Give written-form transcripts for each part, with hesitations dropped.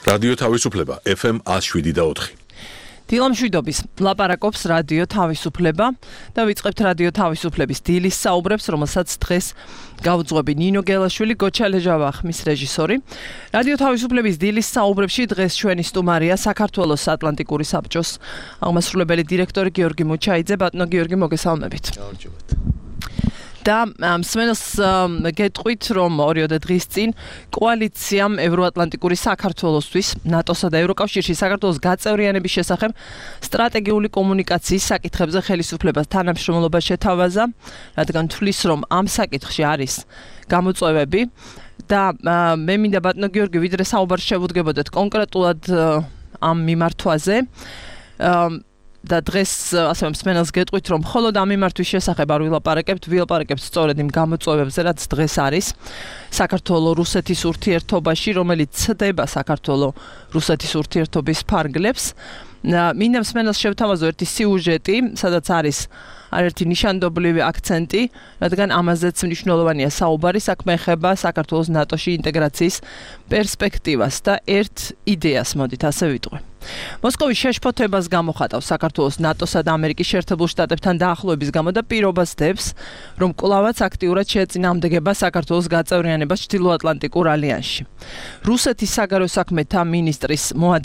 რადიო თავისუფლება FM 107.4. დილამშვიდობის ლაპარაკობს რადიო თავისუფლება და ვიწყებთ რადიო თავისუფლების დილის საუბრებს, რომელსაც დღეს გავუძღვები ნინო გელაშვილი, გოჩა ლეჟავახ, მის რეჟისორი. რადიო თავისუფლების დილის საუბრებში დღეს ჩვენი სტუმარია საქართველოს ატლანტიკური საბჭოს აღმასრულებელი დირექტორი გიორგი მუჩაიძე. ბატონო გიორგი, მოგესალმებით. და მსმენელს გეტყვით, რომ 2 დღის წინ კოალიციამ ევროატლანტიკური საქართველოსთვის, ნატოსა და ევროკავშირში საქართველოს გაწევრიანების შესახებ სტრატეგიული კომუნიკაციის საკითხებზე ხელისუფლებას თანამშრომლობა შეთავაზა, რადგან თვლის, რომ ამ საკითხში არის გამოწვევები და მე მინდა ბატონო გიორგი, ვიდრე საუბარს შევუდგებოდეთ კონკრეტულად ამ მიმართვაზე, და დღეს ასე მსმენელს გეტყვით, რომ მხოლოდ ამ მიმართვის შესახებ არ ვილაპარაკებთ სწორედ იმ გამოწვევებზე, რაც დღეს არის საქართველო-რუსეთის ურთიერთობაში, რომელიც ცდება საქართველო-რუსეთის ურთიერთობის ფარგლებს. მინდა მსმენელს შევთავაზო ერთი სიუჟეტი, სადაც არის ერთი ნიშანდობლივი აქცენტი, რადგან ამაზეც მნიშვნელოვანია საუბარი, საქმე ეხება საქართველოს ნატოში ინტეგრაციის პერსპექტივას და ერთ იდეას, მოდით ასე ვიტყვი. მოსკოვის შეშფოთებას გამოხატავს საქართველოს ნატოსა და ამერიკის შეერთებულ შტატებთან დაახლოების გამო და პირობას დებს, რომ კვლავაც აქტიურად შეეწინააღმდეგება საქართველოს გაწევრიანებას ჩრდილოატლანტიკურ ალიანსში. რუსეთის საგარეო საქმეთა მინისტრის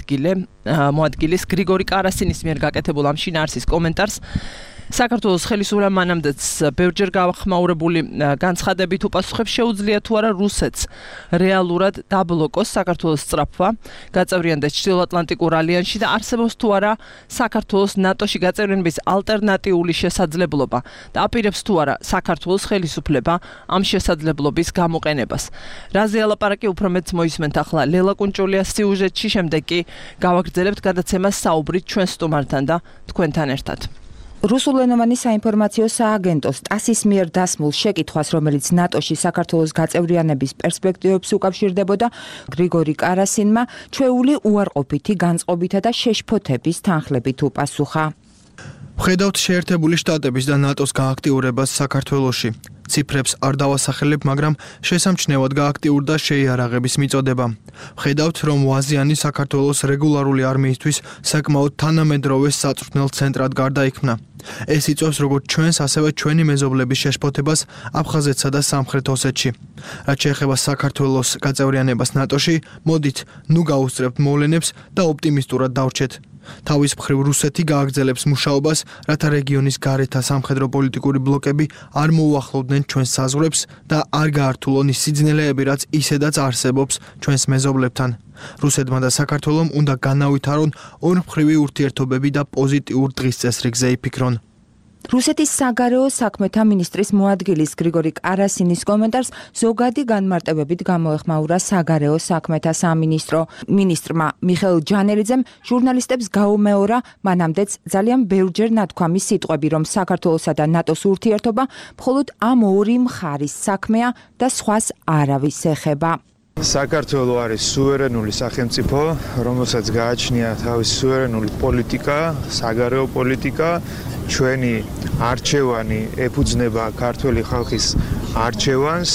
მოადგილის გრიგორი კარასინის მიერ გაკეთებულ ამ შინაარსის კომენტარს საქართველოს ხელისუფლება მანამდეც ბევრჯერ გავხმაურებული განცხადებით უპასუხებს, შეუძლია თუ არა რუსეთს რეალურად დაბლოკოს საქართველოს სწრაფვა გაწევრიანდეს ჩრდილოატლანტიკურ ალიანსში და არსებობს თუ არა საქართველოს ნატოში გაწევრიანების ალტერნატიული შესაძლებლობა და აპირებს თუ არა საქართველოს ხელისუფლება ამ შესაძლებლობის გამოყენებას. რაზე ალაპარაკი უფრო მეც მოისმენთ ახლა ლელა კუნჭულია სიუჟეტში, შემდეგ კი გავაგრძელებთ გადაცემას საუბრით ჩვენ სტუმართან და თქვენთან ერთად. რუსულენოვანი საინფორმაციო სააგენტო სტასის მიერ დასმულ შეკითხვას, რომელიც ნატოში საქართველოს გაწევრიანების პერსპექტივებს უკავშირდებოდა, გრიგორი კარასინმა ჩვეული უარყოფითი განწყობითა და შეშფოთების თანხლებით უპასუხა. ვხედავთ შეერთებული შტატების და ნატოს გააქტიურებას საქართველოში. ციფრებს არ დავასახელებ, მაგრამ შესამჩნევად გააქტიურდა შეიარაღების მიწოდება. ვხედავთ, რომ ვაზიანი საქართველოს რეგულარული არმიისთვის საკმაოდ თანამედროვე საწვრთნელ ცენტრად გარდაიქმნა. ეს იწვევს როგორც ჩვენს, ასევე ჩვენი მეზობლების შეშფოთებას აფხაზეთსა და სამხრეთ ოსეთში. რაც შეეხება საქართველოს გაწევრიანებას ნატოში, მოდით, ნუ გაუსწრებთ მოვლენებს და ოპტიმისტურად დავრჩეთ. თავის მხრივ რუსეთი გააგრძელებს მუშაობას, რათა რეგიონის გარეთა სამხედრო პოლიტიკური ბლოკები არ მოუახლოვდნენ ჩვენს საზღვრებს და არ გაართულონ ის სიძნელეები, რაც ისედაც არსებობს ჩვენს მეზობლებთან. რუსეთმა და საქართველომ უნდა განავითარონ ორმხრივი ურთიერთობები და პოზიტიურ დღის წესრიგზე იფიქრონ. რუსეთის საგარეო საქმეთა მინისტრის მოადგილის გრიგორი კარასინის კომენტარს ზოგადი განმარტებებით გამოეხმაურა საგარეო საქმეთა სამინისტრო. მინისტრმა მიხეილ ჯანელიძემ ჟურნალისტებს გაუმეორა მანამდეც ძალიან ბევრჯერ ნათქვამი სიტყვები, რომ საქართველოსა და ნატოს ურთიერთობა მხოლოდ ამ ორი მხარის საქმეა და სხვას არავის ეხება. საქართველო არის სუვერენული სახელმწიფო, რომელსაც გააჩნია თავისი სუვერენული პოლიტიკა, საგარეო პოლიტიკა. ჩვენი არჩევანი ეფუძნება ქართველი ხალხის არჩევანს.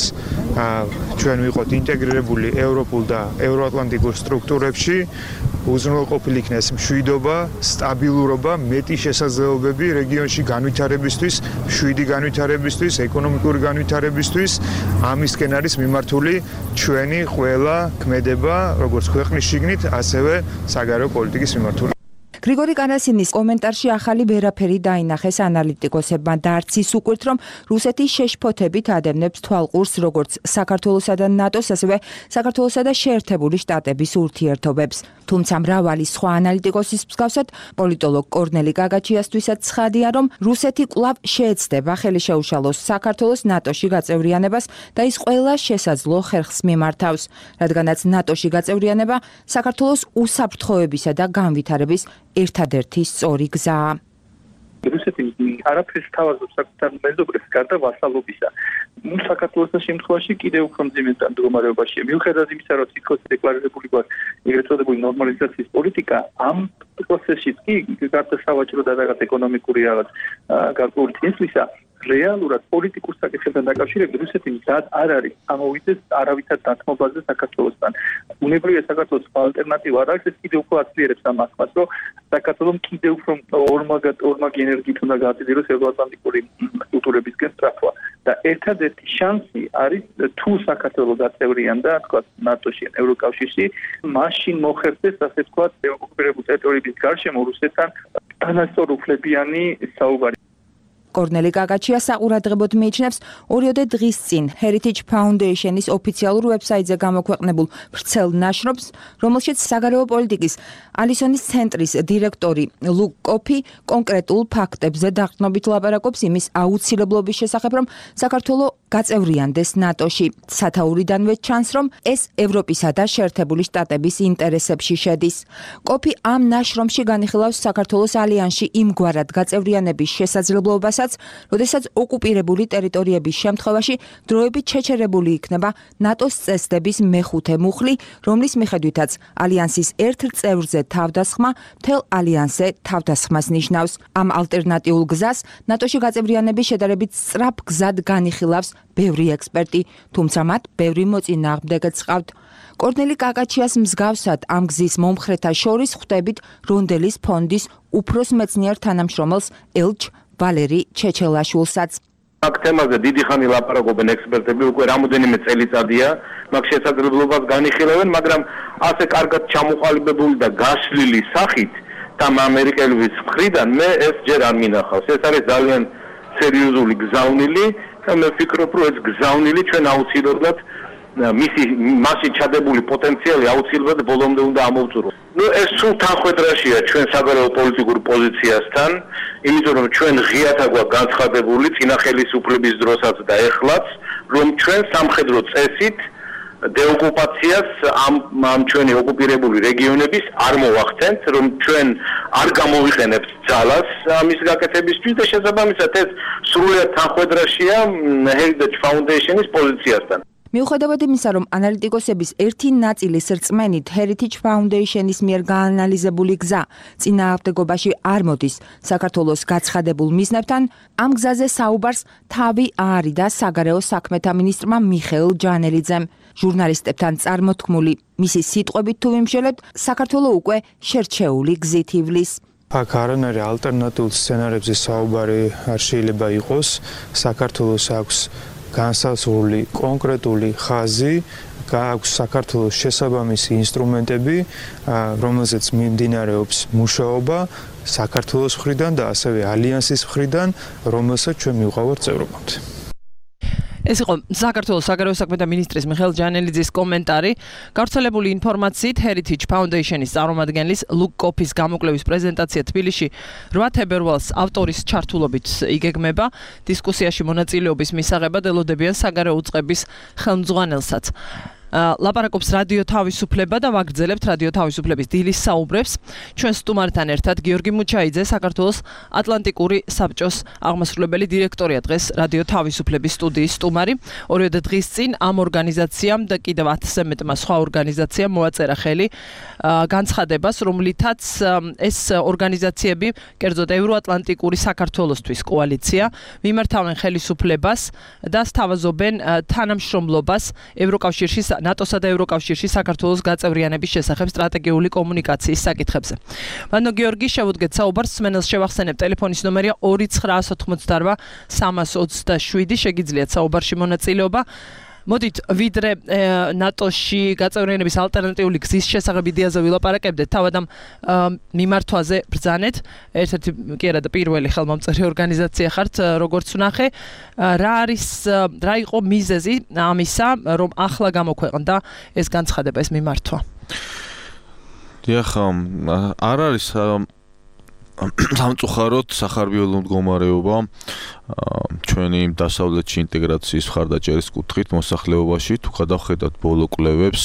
ჩვენ ვიყოთ ინტეგრირებული ევროპულ და ევროატლანტიკურ სტრუქტურებში. უზრუნველყოფილი იქნეს მშვიდობა, სტაბილურობა, მეტი შესაძლებლობები რეგიონში განვითარებისთვის, მშვიდი განვითარებისთვის, ეკონომიკური განვითარებისთვის. ამისკენ არის მიმართული ჩვენი ყველა ქმედება, როგორც ქვეყნის შიგნით, ასევე საგარეო პოლიტიკის მიმართული. გრიგორი კარასინის კომენტარში ახალი ვერაფერი დაინახეს ანალიტიკოსებმა და არც ის უკვირთ, რომ რუსეთის შეშფოთებით ადევნებს თვალყურს როგორც საქართველოსა და ნატოს, ასევე საქართველოსა და შეერთებული შტატების ურთიერთობებს. თუმცა მრავალი სხვა ანალიტიკოსის მსგავსად, პოლიტოლოგ კორნელი გაგაჩიასთვისაც ცხადია, რომ რუსეთი კვლავ შეეცდება ხელი შეუშალოს საქართველოს ნატოში გაწევრიანებას და ის ყველა შესაძლო ხერხს მიმართავს, რადგანაც ნატოში გაწევრიანება საქართველოს უსაფრთხოებისა და განვითარების ერთადერთი სწორი გზაა. რუსეთი არაფერს თავაზობს საკუთარ მეზობლებს გარდა ვასალობისა. საქართველოს შემთხვევაში კიდევ უფრო მძიმე მდგომარეობაშია. მიუხედავად იმისა, რომ თითქოს დეკლარირებული გვაქვს ეგრეთ წოდებული ნორმალიზაციის პოლიტიკა, ამ პროცესშიც კი გარდა სავაჭრო და რაღაც ეკონომიკური რაღაც გარკვეული წინსვლისა, რეალურად პოლიტიკურ საკითხებთან დაკავშირებით რუსეთი მზად არ არის ამოვიდეს არავითარ დათმობაზე საქართველოსთან. უნებრივია საქართველოს ალტერნატივა არ არის, ეს კიდევ უფრო აცილიერებს ამ ახმას, რომ საქართველოს კიდევ უფრო ორმაგი ენერგიით უნდა გააძლიეროს ევროატლანტიკური კულტურებისგან სწრაფვა. და ერთადერთი შანსი არის თუ საქართველოს გაწევრიანდა, თქვა ნატოში, ევროკავშირში, მაშინ მოხერხდეს, ასე თქვა, ოკუპირებულ ტერიტორიების გარშემო რუსეთთან თანასწორუფლებიანი საუბარი. კორნელი კაკაჩია საყურადღებოდ მიიჩნევს 2 დღის წინ Heritage Foundation-ის ოფიციალურ ვებსაიტზე გამოქვეყნებულ ვრცელ ნაშრომს, რომელშიც საგარეო პოლიტიკის ალისონის ცენტრის დირექტორი ლუკ კოფი კონკრეტულ ფაქტებზე დაყრდნობით ლაპარაკობს იმის აუცილებლობის შესახებ, რომ საქართველოს გაწევრიანდეს ნატოში. სათაურიდანვე ჩანს, რომ ეს ევროპისა და შეერთებული შტატების ინტერესებში შედის. კოფი ამ ნაშრომში განიხილავს საქართველოს ალიანსში იმგვარად გაწევრიანების შესაძლებლობასაც, როდესაც ოკუპირებული ტერიტორიების შემთხვევაში დროებით შეჩერებული იქნება ნატოს წესდების მეხუთე მუხლი, რომლის მიხედვითაც ალიანსის ერთ წევრზე თავდასხმა მთელ ალიანსზე თავდასხმას ნიშნავს. ამ ალტერნატიულ გზას ნატოში გაწევრიანების შედარებით სწრაფ გზად განიხილავს ბევრი ექსპერტი, თუმცა მათ ბევრი მოწინააღმდეგეც ჰყავთ. კორნელი კაკაჩიას მსგავსად ამ გზის მომხრეთა შორის ხვდებით რონდელის ფონდის უფროს მეცნიერ თანამშრომელს ელჩ ვალერი ჩეჩელაშვილსაც. აქ თემაზე დიდი ხანი ლაპარაკობენ ექსპერტები, უკვე რამოდენიმე წელიწადია, მაგ შესაძლებლობას განიხილავენ, მაგრამ ასე კარგად ჩამოყალიბებული და გაშლილი სახით там ამერიკელების მხრიდან მე ეს ჯერ არ მინახავს. ეს არის ძალიან სერიოზული გზავნილი და მე ვფიქრობ, რომ ეს გზავნილი ჩვენ აუცილებლად მასში ჩადებული პოტენციალი აუცილებლად ბოლომდე უნდა ამოვწურო. ეს სულ თანხმედრაშია ჩვენ საგარეო პოლიტიკურ პოზიციასთან, იმიტომ რომ ჩვენ ღიათა გვაქვს განცხადებული წინა ხელისუფლების დროსაც და ეხლაც, რომ ჩვენ სამხედრო წესით დეოკუპაციას ამ ჩვენი ოკუპირებული რეგიონების არ მოვახდენთ, რომ ჩვენ არ გამოვიყენებთ ძალას ამის გაკეთებისთვის და შესაბამისად ეს სრულიად თანხმედრაშია Heritage Foundation-ის პოზიციასთან. მიუხედავად იმისა, რომ ანალიტიკოსების ერთი ნაწილის რწმენით Heritage Foundation-ის მიერ გაანალიზებული გზა წინააღმდეგობაში არ მოდის საქართველოს გაცხადებულ მიზნებთან, ამ გზაზე საუბარს თავი აარიდა საგარეო საქმეთა მინისტრმა მიხეილ ჯანელიძემ. ჟურნალისტებთან წარმოთქმული მისი სიტყვებით თუ ვიმშელებთ, საქართველოს უკვე შერჩეული გზით ივლის. აქ არანაირი ალტერნატიულ სცენარებზე საუბარი არ შეიძლება იყოს. საქართველოს აქვს განსაზღვრული კონკრეტული ხაზი, აქვს საქართველოს შესაბამისი ინსტრუმენტები, რომელზეც მიმდინარეობს მუშაობა საქართველოს მხრიდან და ასევე ალიანსის მხრიდან, რომელსაც ჩვენ მივყავართ წევრობამდე. ეს იყო საქართველოს საგარეო საქმეთა მინისტრის მიხეილ ჯანელიძის კომენტარი. გავრცელებული ინფორმაციით Heritage Foundation-ის წარმომადგენლის ლუკ კოფის გამოკვლევის პრეზენტაცია თბილისში 8 თებერვალს ავტორის ჩართულობით იგეგმება. დისკუსიაში მონაწილეობის მისაღებად ელოდებიან საგარეო უწყების ხელმძღვანელსაც. ლაპარაკობს რადიო თავისუფლება და ვაგრძელებთ რადიო თავისუფლების დილის საუბრებს. ჩვენ სტუმართან ერთად გიორგი მუჩაიძე, საქართველოს ატლანტიკური საბჭოს აღმასრულებელი დირექტორია, დღეს რადიო თავისუფლების სტუდიის სტუმარი. 2 დღის წინ ამ ორგანიზაციამ და კიდევ 10-ზე მეტმა სხვა ორგანიზაციამ მოაწერა ხელი განცხადებას, რომლითაც ეს ორგანიზაციები, კერძოდ ევროატლანტიკური საქართველოსთვის კოალიცია, მიმართავენ ხელისუფლებას და სთავაზობენ თანამშრომლობას ევროკავშირში, ნატოსა და ევროკავშირში საქართველოს გაწევრიანების შესახებ სტრატეგიული კომუნიკაციის საკითხებზე. ბანო გიორგი, შევუდგეთ საუბარს, მსმენელს შევახსენებ, ტელეფონის ნომერია 2988 327, შეგიძლიათ საუბარში მონაწილეობა. მოდით ვიდრე ნატოში გაწევრიანების ალტერნატიული გზის შესახებ იდეაზე ვილაპარაკებდეთ, თავად ამ მიმართვაზე ბრძანეთ. ერთ-ერთი კი არა და პირველი ხელმომწერი ორგანიზაცია ხართ, როგორც ვნახე. რა იყო მიზეზი ამისა, რომ ახლა გამოქვეყნდა ეს განცხადება, ეს მიმართვა? დიახ, არ არის სამწუხაროდ სახარბიელო მდგომარეობა ჩვენი დასავლეთში ინტეგრაციის მხარდაჭერის კუთხით მოსახლეობაში. თუ გადავხედათ ბოლო კვლევებს,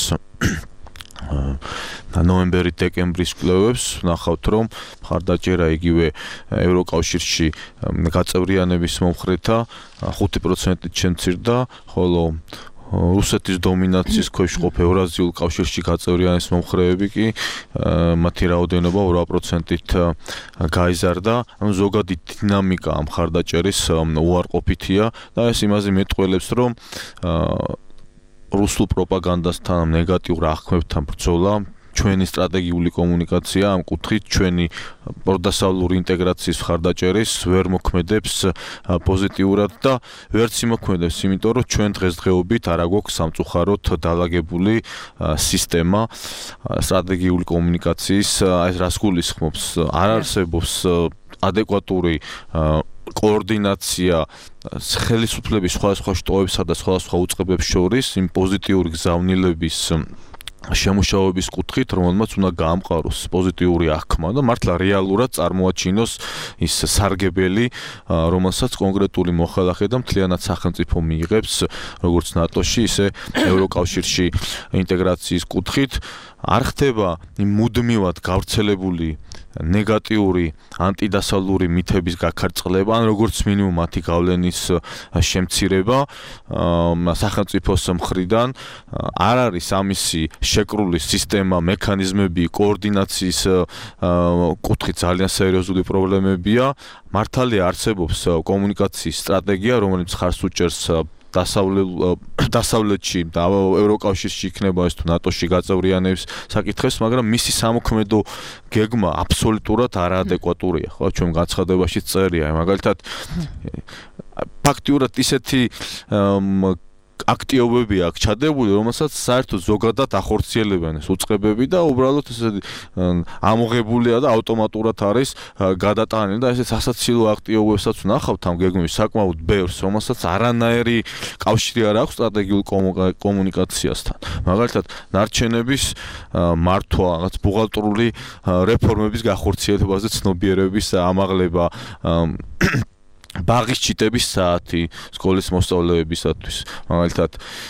ნოემბერი-დეკემბრის კვლევებს, ნახავთ, რომ მხარდაჭერა იგივე ევროკავშირში გაწევრიანების მომხრეთა 5%-ით შემცირდა, ხოლო რუსეთის დომინაციის ქვეშ ყოფ ევრაზიულ კავშირში გაწევრიანების მომხრეები კი მათი რაოდენობა 8%-ით გაიზარდა. ზოგადი დინამიკა ამ მხარდაჭერის უარყოფითია და ეს იმაზე მეტყველებს, რომ რუსულ პროპაგანდასთან, ნეგატიურ აღქმებთან ბრძოლა ჩვენი სტრატეგიული კომუნიკაცია ამ კუთხით ჩვენი პროდასავლური ინტეგრაციის მხარდაჭერის ვერ მოქმედებს პოზიტიურად და ვერც იმოქმედებს, იმიტომ რომ ჩვენ დღესდღეობით არ აგვაქვს სამწუხაროდ დალაგებული სისტემა სტრატეგიული კომუნიკაციის, ეს რას გულისხმობს, არ არსებობს ადეკვატური კოორდინაცია ხელისუფლების სხვადასხვა შტოებსა და სხვადასხვა უწყებებს შორის იმ პოზიტიური გზავნილების შემუშავების კუთხით, რომელმაც უნდა გაამყაროს პოზიტიური აღქმა და მართლა რეალურად წარმოაჩინოს ის სარგებელი, რომელსაც კონკრეტული მოხალხე და მთლიანად სახელმწიფო მიიღებს, როგორც ნატოში, ისე ევროკავშირში ინტეგრაციის კუთხით. არ ხდება იმ მუდმივად გავრცელებული ნეგატიური ანტიდასავლური მითების გაქარწყლება, ან როგორც მინიმუმ მათი გავლენის შემცირება სახელმწიფოს მხრიდან. არ არის ამისი შეკრული სისტემა, მექანიზმები, კოორდინაციის კუთხით ძალიან სერიოზული პრობლემებია. მართალია არსებობს კომუნიკაციის სტრატეგია, რომელიც ხარს უჭერს დასავლეთში და ევროკავშირში იქნება ეს თუ ნატოში გაწევრიანების საკითხებს, მაგრამ მისი სამოქმედო გეგმა აბსოლუტურად არაადეკვატურია, ხო, ჩვენ განცხადებაში წერია, მაგალითად ფაქტიურად ისეთი აქტიობები აქვს ჩადებული, რომელსაც საერთოდ ზოგადად ახორციელებენ ეს უწყებები და უბრალოდ ესეთი ამოღებულია და ავტომატურად არის გადატანილი და ესეც ასაცილო აქტიობებსაც ვნახავთ ამ გეგმის საკმაოდ ბევრს, რომელსაც არანაირი კავშირი არ აქვს სტრატეგიულ კომუნიკაციასთან. მაგალითად, ნარჩენების მართვა, რაღაც ბუღალტრული რეფორმების გახორციელებაზე ცნობიერების ამაღლება, ბაღის ჩიტების საათი სკოლის მოსწავლეებისათვის, მაგალითად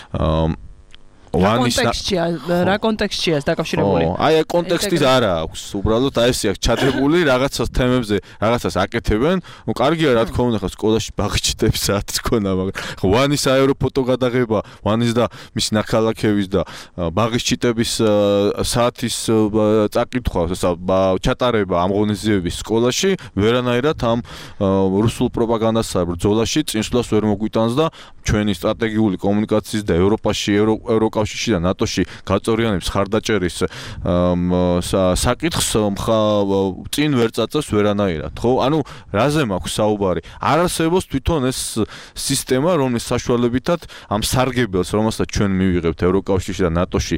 რა კონტექსტშია ეს დაკავშირებული? აი კონტექსტის არა აქვს, უბრალოდ აი ესე აქვს ჩადებული რაღაცას თემებზე, რაღაცას აკეთებენ. ნუ კარგია რა თქმა უნდა, ხა სკოლაში ბაღის ჩიტების საათის ქონა, მაგრამ ვანის აეროფოტო გადაღება, ვანის და მისი ნაქალაქევის და ბაღის ჩიტების საათის წაკითხვა, ჩატარება ამ ღონისძიების სკოლაში ვერანაირად ამ რუსულ პროპაგანდასა ბრძოლაში წინსვლას ვერ მოგვიტანს და ჩვენი სტრატეგიული კომუნიკაციის და ევროპაში, ევროკავშირში და ნატოში გაწევრიანების ხარდაჭერის საკითხს წინ ვერ წაწევს ვერანაირად, ხო? ანუ რაზე მაქვს საუბარი? არ არსებობს თვითონ ეს სისტემა, რომლის საშუალებითაც ამ სარგებელს, რომელსაც ჩვენ მივიღებთ ევროკავშირში და ნატოში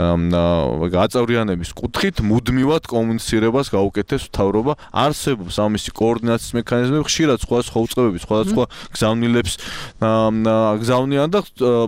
გაწევრიანების კუთხით, მუდმივად კომუნიცირებას გაუკეთებს მთავრობა. არსებობს ამისი კოორდინაციის მექანიზმები, ხშირად სხვადასხვა უწყებები, სხვადასხვა გზავნილებს გზავნიან და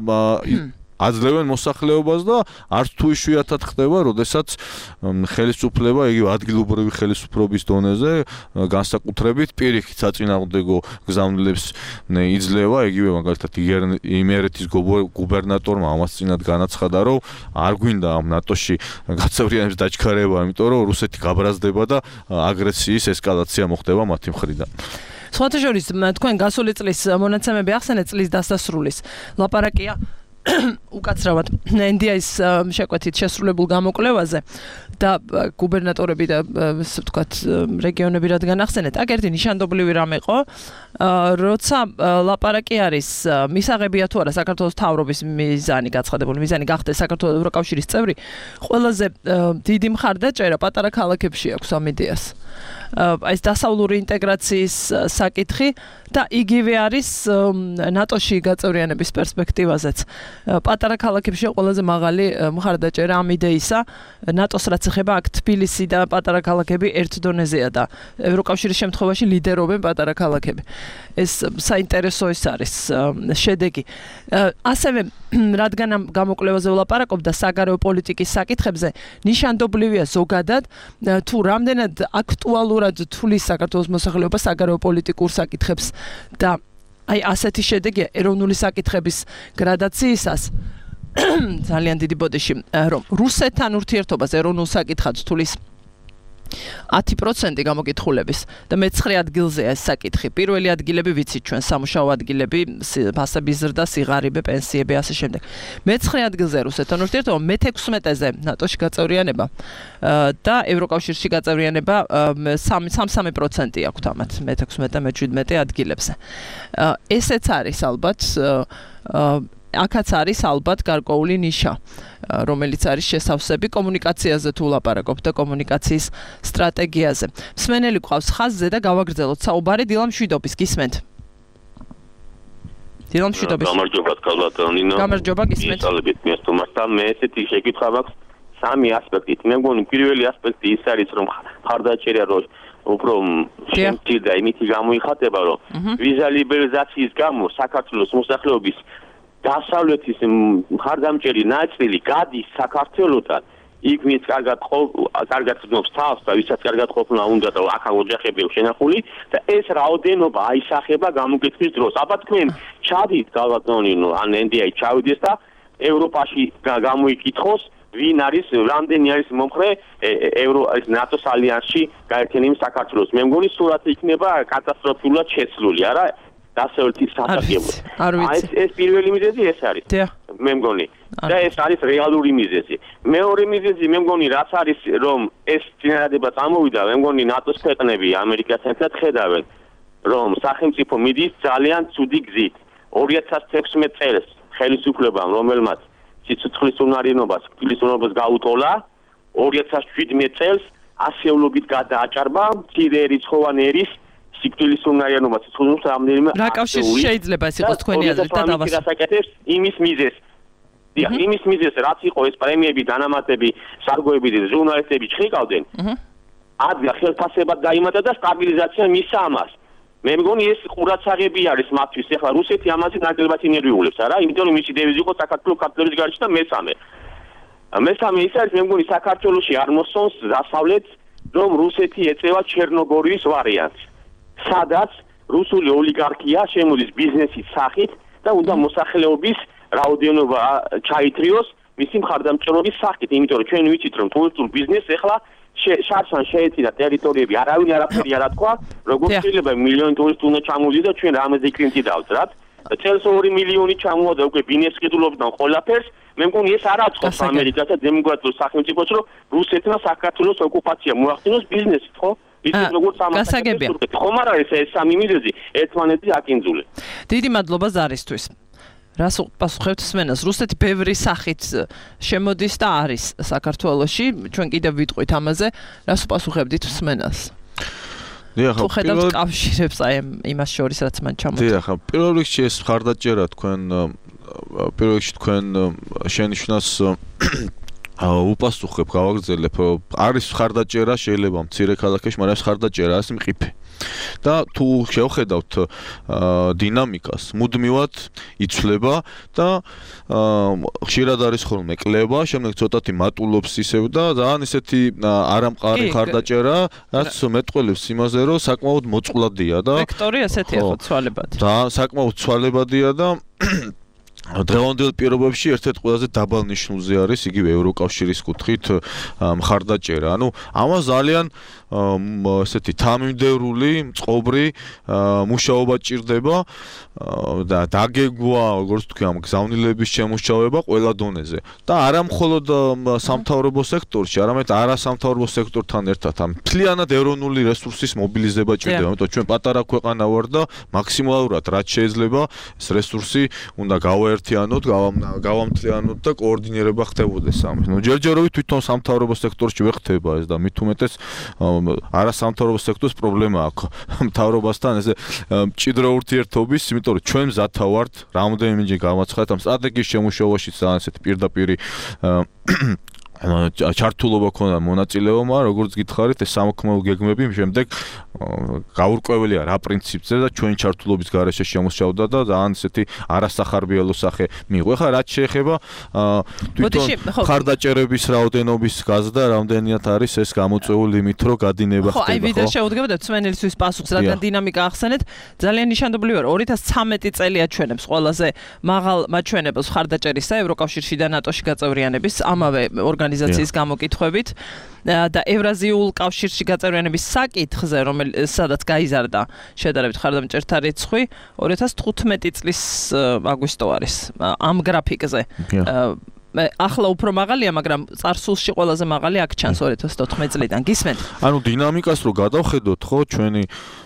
აძლევენ მოსახლეობას და არც თუ იშვიათად ხდება, როდესაც ხელისუფლება, იგივე ადგილობრივი ხელისუფლების დონეზე განსაკუთრებით პირიქით საწინააღმდეგო გზავნილებს იძლევა, იგივე მაგალითად იმერეთის გუბერნატორმა ამას წინათ განაცხადა, რომ არ გვინდა ამ ნატოში გაწევრიანების დაჩქარება, იმიტომ რომ რუსეთი გაბრაზდება და აგრესიის ესკალაცია მოხდება მათი მხრიდან. სხვათა შორის, თქვენ გასული წლის მონაცემები ახსენეთ წლის დასასრულის. ლაპარაკია უკაცრავად NDI-ის შეკვეთით შესრულებულ გამოკვლევაზე და გუბერნატორები და ასე ვთქვათ რეგიონები რადგან ახსენეთ, აქ ერთი ნიშანდობლივი რამ იყო, როცა ლაპარაკი არის მისაღებია თუ არა საქართველოს მთავრობის მიზანი გაცხადებული, მიზანი გახდეს საქართველოს ევროკავშირის წევრი, ყველაზე დიდი მხარდაჭერა პატარა ქალაქებში აქვს ამ იდეას. ეს დასავლური ინტეგრაციის საკითხი და იგივე არის ნატოში გაწევრიანების პერსპექტივაზეც. პატარა ქალაქებში ყველაზე მაღალი მხარდაჭერა ამ იდეისა, ნატოს რაც ეხება აქ თბილისი და პატარა ქალაქები ერთ დონეზეა და ევროკავშირის შემთხვევაში ლიდერობენ პატარა ქალაქები. ეს საინტერესო ის არის შედეგი. ასევე რადგან ამ გამოკვლევაზე ვლაპარაკობ და საგარეო პოლიტიკის საკითხებზე, ნიშანდობლივია ზოგადად თუ რამდენად აქტუალურად თulis საქართველოს მოსახლეობა საგარეო პოლიტიკურ საკითხებს და აი ასეთი შედეგია ეროვნული საკითხების გრადაციისას ძალიან დიდი ბოდიში, რომ რუსეთთან ურთიერთობას ეროვნულ საკითხად თulis 10% გამოკითხულების და მე-9 ადგილზეა ეს საკითხი. პირველი ადგილები ვიცით ჩვენ სამუშაო ადგილები, ფასების ზრდა, სიღარიბე, პენსიები, ასე შემდეგ. მე-9 ადგილზე რუსეთთან ურთიერთობა, მე-16-ზე ნატოში გაწევრიანება და ევროკავშირში გაწევრიანება 3% აქვთ ამათ მე-16 და მე-17 ადგილებზე. ესეც არის ალბათ აქაც არის ალბათ გარკვეული ნიშა, რომელიც არის შესავსები კომუნიკაციაზე თუ ლაპარაკობთ და კომუნიკაციის სტრატეგიაზე. მსმენელი გვყავს ხაზზე და გავაგრძელოთ საუბარი დილამ შვიდობის გისმენთ. დილამ შვიდობის. გამარჯობა კალბატონინო. გამარჯობა გისმენთ. მისალებით მიესტუმართან მე ესეთი შეკითხვა მაქვს სამი ასპექტით. მე მგონი პირველი ასპექტი ის არის რომ ხარდაჭერა რო უფრო შემტირდა იმითი გამოიხატება რომ ვიზა ლიბერალიზაციის გამო საქართველოს მოსახლეობის დასავლეთის მხარდამჭერი ნაწილი გადის საქართველოსთან იქ ვინც კარგად გნობს თავს და ვისაც კარგად ყოფნა უნდა და აქ ოჯახები შენახული და ეს რაოდენობა აისახება გამოკითხვის დროს. აბა თქვენ ჩადით გალატონინო ან NDI ჩავიდეს და ევროპაში გამოიკითხოს ვინ არის რამდენი არის მომხრე ნატოს ალიანსში გაერთიანების საქართველოს. მე მგონი სურათი იქნება კატასტროფულად შეცვლილი, არა დასავლეთის სასარგებლოდ. ეს პირველი მიზეზი ეს არის. მე მგონი და ეს არის რეალური მიზეზი. მეორე მიზეზი მე მგონი რაც არის რომ ეს წინადადება წამოვიდა, მე მგონი ნატოს ქვეყნები ამერიკასთან ერთად ხედავენ რომ სახელმწიფო მიდის ძალიან ცუდი გზით. 2016 წელს ხელისუფლებამ რომელმაც სიცოცხლის უნარიანობას გაუტოლა 2017 წელს ასეულობით გადააჭარბა მცირე რიცხოვანი ერის სიკვდილის უნარიანობა სიცოცხლის რამდენიმე რა კავშირი შეიძლება ეს იყოს თქვენი აზრით და დავასაკეთებს იმის მიზეზს. იმის მიზეზს რაც იყო ეს პრემიები, დანამატები, სარგოები და ჟურნალისტები ჩხიკავდნენ. ადგა ხელფასებად დაიმატა და სტაბილიზაცია მისცა ამას. მე მგონი ეს ყურაცაღები არის მათთვის. ეხლა რუსეთი ამაზე ნაკლებად ინერვიულებს, არა? იმიტომ რომ მისი დევიზი იყო საქართველოს ქართველების გარშემო და მესამე ის არის მე მგონი საქართველოში არ მოსწონს დასავლეთს რომ რუსეთი ეწევა ჩერნოგორიის ვარიანტს. სადაც რუსული ოლიგარქია შემოდის ბიზნესის სახით და უნდა მოსახლეობის რაოდენობა ჩაითრიოს მისი მხარდამჭერობის სახით. იმიტომ რომ ჩვენ ვიცით რომ ტურისტულ ბიზნესს ეხლა შარშან შეეწირა ტერიტორიები, არავინ არაფერი არ თქვა, როგორც შეიძლება მილიონი ტურისტი უნდა ჩამოვიდეს და ჩვენ რამეზე კლინტი დავწერათ. წელს 2 მილიონი ჩამოვიდა უკვე ბინეს ყიდულობიდან ყველაფერს. მე მგონი ეს არ აწყობს ამერიკას და დემოკრატიულ სახელმწიფოს რომ რუსეთმა საქართველოს ოკუპაცია მოახდინოს ბიზნესით, ხო? ისიც როგორც გასაგებია. ხომ არ არის ეს სამი მიზეზი ერთმანეთი აკინძული. დიდი მადლობა ზარისთვის. რას პასუხებთ მსმენელს? რუსეთი ბევრი სახით შემოდის და არის საქართველოში. ჩვენ კიდევ ვიტყვით ამაზე. რას პასუხებდით მსმენელს? დიახ, თუ ხედავთ კავშირებს აი იმას შორის რაც მან ჩამოთვალა. დიახ, პირველ რიგში ეს მხარდაჭერა თქვენ პირველ რიგში თქვენ შენიშვნას უპასუხებ, გავაგრძელებ. არის მხარდაჭერა შეიძლება მცირე ქალაქებში, მაგრამ მხარდაჭერა არის მყიფე. და თუ შევხედავთ დინამიკას, მუდმივად იცვლება და ხშირად არის ხოლმე კლება, შემდეგ ცოტათი მატულობს ისევ და ძალიან ისეთი არამყარი მხარდაჭერა, რაც მეტყველებს იმაზე, რომ საკმაოდ მოწყვლადია და ვექტორი ასეთია ხო ცვალებადი. და საკმაოდ ცვალებადია და დღევანდელ პირობებში ერთ-ერთ ყველაზე დაბალ ნიშნულზე არის იგივე ევროკავშირის კუთხით მხარდაჭერა. ანუ ამას ძალიან ესეთი თამიმდევრული, წყობრი მუშაობა ჭირდება და დაგეგვა, როგორც თქვი, ამ გზავნილების შემუშავება ყველა დონეზე. და არა მხოლოდ სამთავრობო სექტორში, არამედ არასამთავრობო სექტორთან ერთად ამ მთლიანად ეროვნული რესურსის მობილიზება ჭირდება. იმიტომ ჩვენ პატარა ქვეყანა ვარ და მაქსიმალურად რაც შეიძლება ეს რესურსი უნდა გავაერთიანოთ, გავამთლიანოთ და კოორდინირება ხდებოდეს ამის. ნუ ჯერჯერობით თვითონ სამთავრობო სექტორში ვერ ხდება ეს და მით უმეტეს არასამთავრობო სექტორის პრობლემა აქვს მთავრობასთან ესე მჭიდრო ურთიერთობის, იმიტომ რომ ჩვენ მზათა ვართ რამდენიმეჯერ გამაცხადეთ ამ სტრატეგიის შემუშავებაში ძალიან ესეთი პირდაპირი ჩართულობა ქონდა მონაწილეობა, როგორც გითხარით, ეს სამოქმედო გეგმები შემდეგ გაურკვეველია რა პრინციპზე და ჩვენი ჩართულობის გარეშე შემოსავდა და ძალიან ესეთი არასახარბიელო სახე მიიღო. ეხლა რაც შეეხება თვითონ ხარდაჭერების რაოდენობის გაზრდა, რამდენად არის ეს გამოწვეული იმით, რომ გადინება ხდება. ხო, აი ვიდრე შეუდგებოდა მსმენელისთვის პასუხს, რადგან დინამიკა ახსენეთ, ძალიან ნიშანდობლივია, 2013 წელი აჩვენებს ყველაზე მაღალ მაჩვენებელს ხარდაჭერისა ევროკავშირში და ნატოში გაწევრიანების ამავე ორგანიზაციის გამოკითხვებით და ევრაზიულ კავშირში გაწევრიანების საკითხზე, სადაც გაიზარდა შედარებით ხარდამჭერთა რიცხვი 2015 წლის აგვისტო არის ამ გრაფიკზე. ახლა უფრო მაღალია, მაგრამ წარსულში ყველაზე მაღალი აქ ჩანს 2014 წლიდან. გისმენთ? ანუ დინამიკას რო გადავხედოთ, ხო, ჩვენი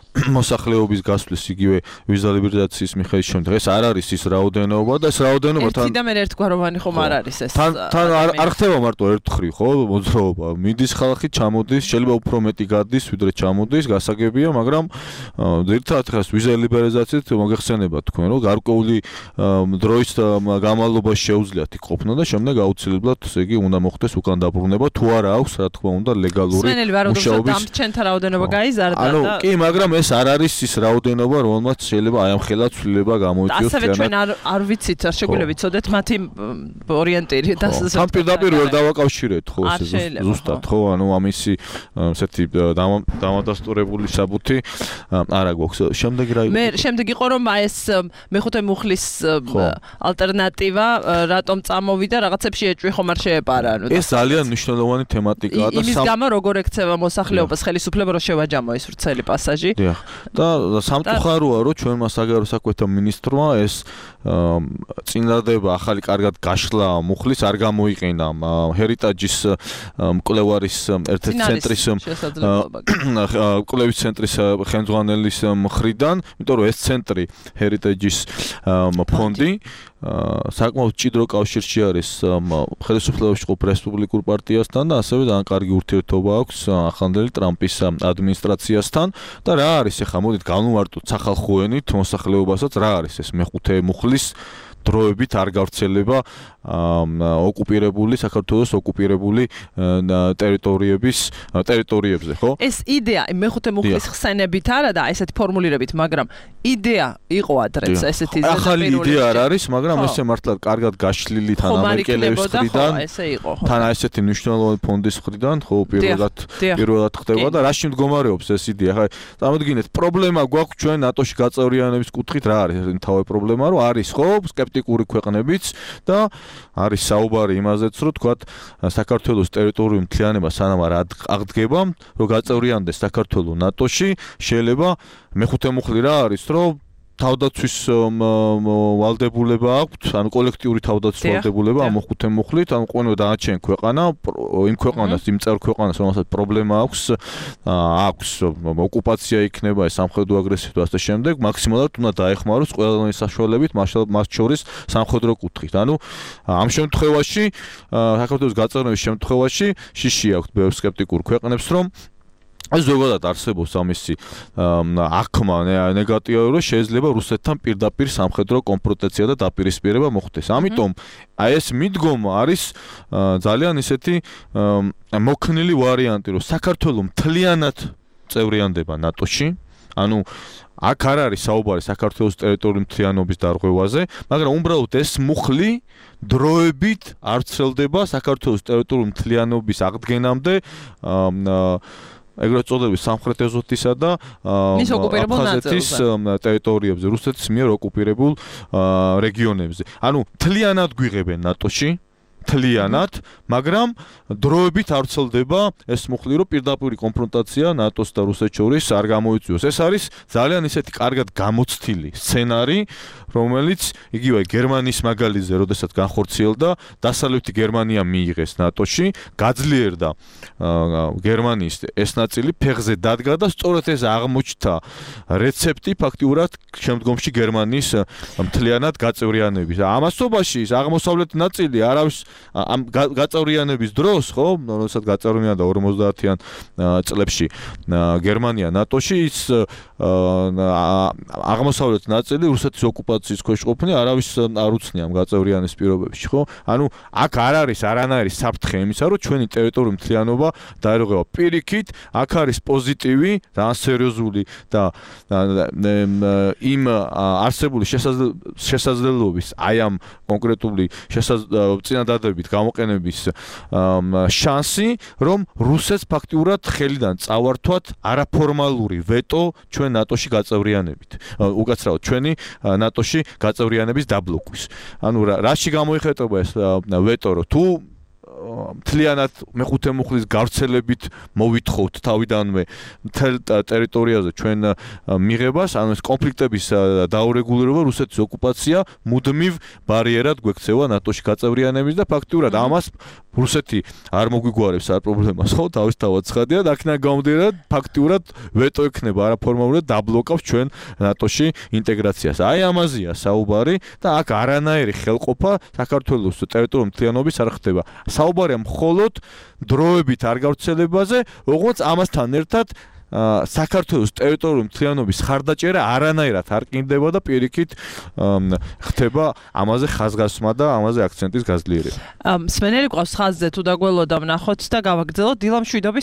მოსახლეობის გასვლის იგივე ვიზა ლიბერალიზაციის მიხედვით შემდეგ ეს არ არის ის რაოდენობა და ეს რაოდენობა ერთი და მე ერთგვაროვანი ხომ არ არის ეს თან არ ხდება მარტო ერთხრი ხო მოძრაობა მიდის ხალხი ჩამოდის შეიძლება უფრო მეტი გადის ვიდრე ჩამოდის გასაგებია მაგრამ ერთად ხას ვიზა ლიბერალიზაციით მოგეხსენება თქვენ რომ გარკვეული დროის განმავლობაში შეუძლიათ იქ ყოფნა და შემდეგ აუცილებლად ესე იგი უნდა მოხდეს უკან დაბრუნება თუ არა აქვს რა თქმა უნდა ლეგალური მუშაობის დამრჩენთა რაოდენობა გაიზარდა და ანუ კი მაგრამ ეს არ არის ის რაოდენობა რომელმაც შეიძლება აი ამ ხელად ცვლილება გამოიწვიოს ასევე ჩვენ არ ვიცით არ შეგვიძლია ვიცოდეთ მათი ორიენტირი და ამ პირდაპირ ვერ დავაკავშირეთ ხო ეს ზუსტად ხო ანუ ამისი ესეთი დამადასტურებული საბუთი არა გვაქვს შემდეგი რა იყო მე შემდეგ იყო რომ აი ეს მეხუთე მუხლის ალტერნატივა რატომ წამოვიდა რაღაცებში ეჭვი ხომ არ შეეპარა ანუ ეს ძალიან მნიშვნელოვანი თემატიკაა და იმის გამო როგორ ექცევა მოსახლეობას ხელისუფლება რომ შევაჯამო ეს ვრცელი პასაჟი და სამწუხაროა რომ ჩვენმა საგარეო საქმეთა მინისტრმა ეს წინადადება ახალი კარგად გაშლა მუხლის არ გამოიყენა ჰერიტაჯის მკვლევარის ერთ-ერთი ცენტრის მკვლევის ცენტრის ხელმძღვანელის მხრიდან იმიტომ რომ ეს ცენტრი ჰერიტაჯის ფონდი საკმაოდ ჭიდრო კავშირში არის ხელისუფლებაში ყოფ რესპუბლიკურ პარტიასთან და ასევე ძალიან კარგი ურთიერთობა აქვს ახლანდელი ტრამპის ადმინისტრაციასთან და რა არის ახლა მოდით განვარტოთ სახალხო ენით მოსახლეობასაც რა არის ეს მეხუთე მუხლის დროებით არ გავრცელება ოკუპირებული საქართველოს ოკუპირებული ტერიტორიებზე ხო? ეს იდეა მეხუთე მუხლის ხსენებით არა და ესეთი ფორმულირებით, მაგრამ იდეა იყო ადრეც ესეთი ზედაპირული. ახალი იდეა არ არის, მაგრამ ესე მართლა კარგად გაშლილი თან ამერიკელების მხრიდან. თან ესეთი მნიშვნელოვანი ფონდის მხრიდან ხო პირველად ხდება და რაში მდგომარეობს ეს იდეა? ხა წამოდგინეთ, პრობლემა გვაქვს ჩვენ ნატოში გაწევრიანების კუთხით რა არის? ეს თავი პრობლემა რო არის ხო? სკეპტიკური ქვეყნებიც და არის საუბარი იმაზეც, რომ თქვათ საქართველოს ტერიტორიული მთლიანობა სანამ არ აღდგება, რომ გაწევრიანდეს საქართველოს ნატოში, შეიძლება მეხუთე მუხლი რა არის, რომ თავდაცვის ვალდებულება აქვს, ანუ კოლექტიური თავდაცვის ვალდებულება ამ მეხუთე მუხლით, ანუ ყველა დანარჩენი ქვეყანა, იმ ქვეყანას, იმ წევრ ქვეყანას, რომელსაც პრობლემა აქვს ოკუპაცია იქნება, სამხედრო აგრესია და ასე შემდეგ, მაქსიმალურად უნდა დაეხმაროს ყველანი საშუალებით, მათ შორის სამხედრო კუთხით. ანუ ამ შემთხვევაში, საქართველოს გაწევრიანების შემთხვევაში, შიში აქვს ბევრ სკეპტიკურ ქვეყნებს, რომ ეს ზოგადად არსებობს ამისი აღქმა ნეგატიური რომ შეიძლება რუსეთთან პირდაპირ სამხედრო კონფრონტაცია და დაპირისპირება მოხდეს. ამიტომ აი ეს მიდგომა არის ძალიან ისეთი მოქნილი ვარიანტი, რომ საქართველოს მთლიანად წევრიანდება ნატოში, ანუ აქ არ არის საუბარი საქართველოს ტერიტორიული მთლიანობის დარღვევაზე, მაგრამ უბრალოდ ეს მუხლი დროებით არ ვრცელდება საქართველოს ტერიტორიული მთლიანობის აღდგენამდე ეგრეთ წოდებული სამხრეთ ეზოტისა და აფხაზეთის ტერიტორიებზე, რუსეთის მიერ ოკუპირებულ რეგიონებზე. ანუ მთლიანად გვიღებენ ნატოში, მთლიანად, მაგრამ დროებით არ ვრცელდება ეს მუხლი, რომ პირდაპირ კონფრონტაცია ნატოს და რუსეთს შორის არ გამოიწვიოს. ეს არის ძალიან ისეთი კარგად გამოცდილი სცენარი, რომელიც იგივე გერმანიის მაგალითზე, როდესაც განხორციელდა, დასავლეთი გერმანია მიიღეს ნატოში, გაძლიერდა გერმანიის ეს ნაწილი ფეხზე დადგა და სწორედ ეს აღმოჩნდა რეცეპტი ფაქტიურად შემდგომში გერმანიის მთლიანად გაწევრიანების. ამასობაში ის აღმოსავლეთი ნაწილი არავის ამ გაწევრიანების დროს, ხო, როდესაც გაწევრიანდა 50-იან წლებში გერმანია ნატოში, ის აღმოსავლეთი ნაწილი რუსეთის ოკუპაციის ქვეშ ყოფნი არავის არ უცნია ამ გაწევრიანების პირობებში, ხო? ანუ აქ არ არის არანაირი საფრთხე იმისა, რომ ჩვენი ტერიტორიული მთლიანობა დაერღვევა. პირიქით, აქ არის პოზიტივი, ძალიან სერიოზული და იმ არსებული შესაძლებლობის აი ამ კონკრეტული წინადადებით გამოყენების შანსი, რომ რუსეთს ფაქტიურად ხელიდან წავართვათ არაფორმალური ვეტო ჩვენ ნატოში გაწევრიანებით. უკაცრავად ჩვენი ნატოში გაწევრიანების დაბლოკვის. ანუ რაში გამოიხატება ეს ვეტო, რომ თუ მთლიანად მეხუთე მუხლის გავრცელებით მოვითხოვთ თავიდანვე მთელ ტერიტორიაზე ჩვენ მიღებას, ანუ ეს კონფლიქტების დაურეგულირება, რუსეთის ოკუპაცია მუდმივ ბარიერად გვექცევა ნატოში გაწევრიანების და ფაქტიურად ამას რუსეთი არ მოგვიგوارებს არ პრობლემას, ხო, თავისთავად ცხადია და აქედან გამომდინარე ფაქტიურად ვეტო ექნება არაფორმალურად დაბლოკავს ჩვენ ნატოში ინტეგრაციას. აი ამაზეა საუბარი და აქ არანაირი ხელყოფა საქართველოს ტერიტორიულ მთლიანობის არ ხდება. საუბარია მხოლოდ დროებით არ გავრცელებაზე, როგორც ამასთან ერთად საქართველოს ტერიტორიული მთლიანობის ხარდაჭერა არანაირად არ კიდდება და პირიქით ხდება ამაზე ხაზგასმა და ამაზე აქცენტის გაზლიერება. მსმენელი ყავს ხაზზე თუ დაგველოდა ვნახოთ და გავაგრძელოთ დილა მშვიდობის.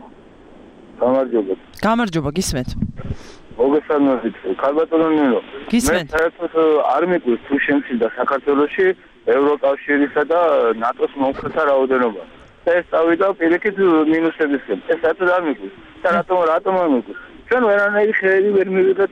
გამარჯობა. გამარჯობა, გისმენთ. მოგესალმებით. ქალბატონო ნინო. გისმენთ. მე საერთოდ არ მიგვიყვარს თუ შემცირდა საქართველოში ევროკავშირისა და ნატოს მომხრეთა რაოდენობა. ეს წავიდა პირიქით მინუსებისკენ. ეს საერთოდ არ მიგვიყვარს. და რატომ არ მიგვიყვარს? ჩვენ ვერანაირი ხელი ვერ მივიღეთ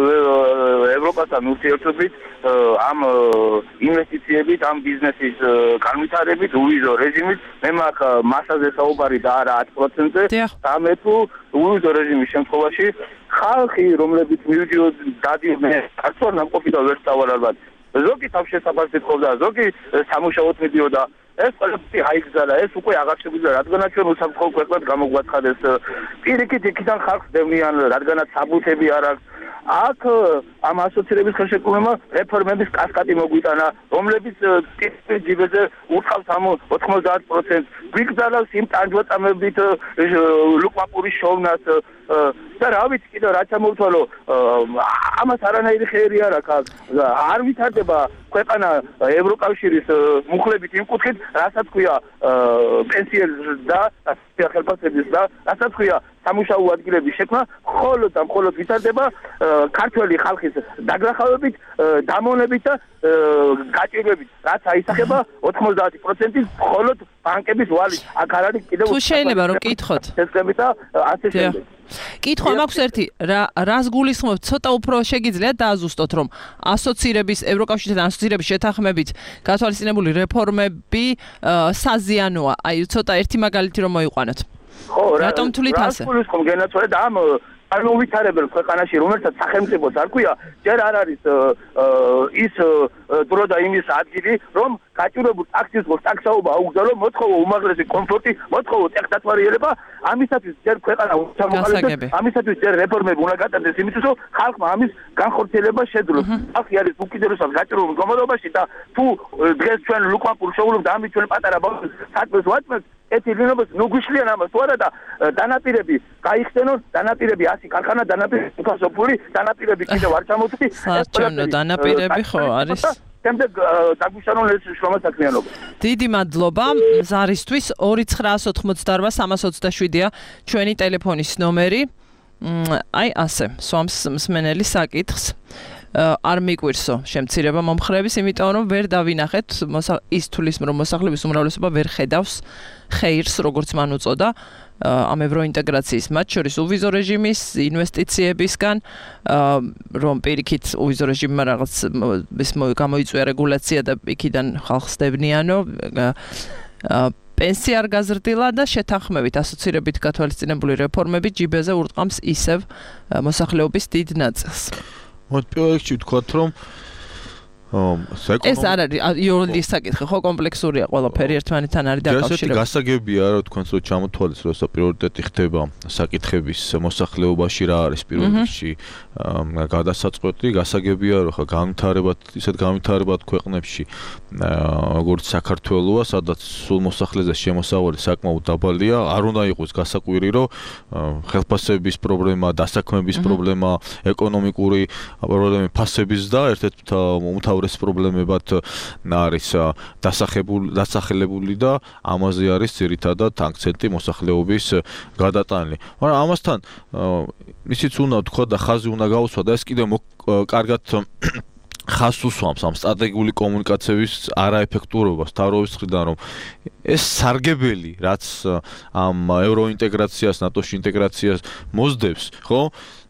ევროპასთან ურთიერთობით ამ ინვესტიციებით, ამ ბიზნესის განვითარებით, უვიზო რეჟიმით, მე მაქვს მასაზე საუბარი და არა 10%-ზე. და მე თუ უვიზო რეჟიმის შემთხვევაში ხალხი, რომლებიც დადიოდნენ ქართულ ნამყოფი და ვერ სწავლა ალბათ. ზოგი თავშესაფარს ეთხოვდა, ზოგი სამუშაოდ მიდიოდა. ეს ყველაფერი აიგზალა, ეს უკვე აღარ შეგვიძლია, რადგანაც ჩვენ უსაფრთხო ქვეყნად გამოგვაცხადეს. პირიქით იქიდან ხალხს დევნიან, რადგანაც საბუთები არ აქვს. აქ ამ ასოცირების ხელშეკრულება რეფორმების კასკადი მოგვიტანა, რომლებიც ჯიბეზე ურთავს ამ 90%. გვიგზავნოს იმ ტანჯვაწამებით ლუკმაპურის შოვნას და რა ვიცი კიდევ რა ჩამოვთვალო, ამას არანაირი ხერი არ აქვს. არ ვითარდება ქვეყანა ევროკავშირის მუხლებით იმ კუთხით, რასაც ქვია პენსიების და ხელფასების და რასაც ქვია სამუშაო ადგილების შექმნა, მხოლოდ და მხოლოდ ვითარდება ქართველი ხალხის დაგრახავებით, დამონებით და გაჭირვებით, რაც აისახება 90% მხოლოდ ბანკების ვალით. აქ არ არის კიდევ თუ შეიძლება რომ კითხოთ. ეს და ასე შემდეგ. კითხვა მაქვს ერთი, რას გულისხმობთ, ცოტა უფრო შეგიძლიათ დააზუსტოთ, რომ ასოცირების ევროკავშირთან ასოცირების შეთანხმებით გათვალისწინებული რეფორმები საზიანოა. აი ცოტა ერთი მაგალითი რომ მოიყვანოთ. ხო, რატომ თვლით ასე? რას გულისხმობ გენაცვალე და ამ განუვითარებელ ქვეყანაში, რომელსაც სახელმწიფოც არ ქვია, ჯერ არ არის ის დრო და იმის ადგილი, რომ გაჭირვებულ ტაქსისტს ტაქსაობა აუგზავნო, მოთხოვო უმაღლესი კომფორტი, მოთხოვო ტექნატვარიერება, ამისათვის ჯერ ქვეყანა ჩამოყალიბდეს, ამისათვის ჯერ რეფორმები უნდა გატარდეს, იმისთვის რომ ხალხმა ამის განხორციელება შეძლოს. ხალხი არის უკიდურესად გაჭირვებულ მდგომარეობაში და თუ დღეს ჩვენ ლუკმაპურ შოულობთ ამით ჩვენ პატარა ბავშვებს საქმეს ვაჭმევთ, ეთილინობას ნუგვიშლიან ამას თუ არა და დანაპირები გაიხსენონ, დანაპირები 100 ქარხანა, დანაპირები უფასოფური, დანაპირები კიდევ არ ჩამოთვლი. საჭონო დანაპირები ხო არის? შემდეგ დაგვიშანონ ეს შრომა საქმიანობა. დიდი მადლობა ზარისთვის 2988327-ია ჩვენი ტელეფონის ნომერი. აი ასე, სვამს მსმენელი საკითხს. არ მიგვირსო შემცირება მომხრეების, იმიტომ რომ ვერ დავინახეთ ის თulis რომ მოსახლეობის უმრავლესობა ვერ ხედავს ხეირს, როგორც მან უწოდა ამ ევროინტეგრაციის, მათ შორის უვიზო რეჟიმის, ინვესტიციებისგან, რომ პირიქით უვიზო რეჟიმმა რაღაც ის გამოიწვია რეგულაცია და იქიდან ხალხს დევნიანო, პენსია არ გაზრდილა და შეთანხმებით ასოცირებით გათვალისწინებული რეფორმები ჯიბეზე ურტყამს ისევ მოსახლეობის დიდ ნაწილს. მოთ პირველ რიგში ვთქვათ, რომ ეს არ არის იურიდიული საკითხი, ხო კომპლექსურია ყველაფერი ერთმანეთთან არის დაკავშირებული. გასაგებია რომ თქვენს რო ჩამოთვალეს, რომ პრიორიტეტი ხდება საკითხების მოსახლეობაში რა არის პირველ რიგში გადასაწყვეტი, გასაგებია რომ ხა განვითარებად, ისეთ განვითარებად ქვეყნებში როგორც საქართველოა, სადაც სულ მოსახლეზე შემოსავალი საკმაოდ დაბალია, არ უნდა იყოს გასაკვირი, რომ ხელფასების პრობლემა, დასაქმების პრობლემა, ეკონომიკური პრობლემები, ფასების და ერთ-ერთ უმთავრეს პრობლემებად არის დასახელებული და ამაზე არის ძირითადად აქცენტი მოსახლეობის გადატანილი. მაგრამ ამასთან ისიც უნდა ვთქვა და ხაზი უნდა გაუსვა და ეს კიდევ კარგად ხაზს უსვამს ამ სტრატეგიული კომუნიკაციების არაეფექტურობას თავრობის მხრიდან, რომ ეს სარგებელი, რაც ამ ევროინტეგრაციას, ნატოში ინტეგრაციას მოსდევს, ხო?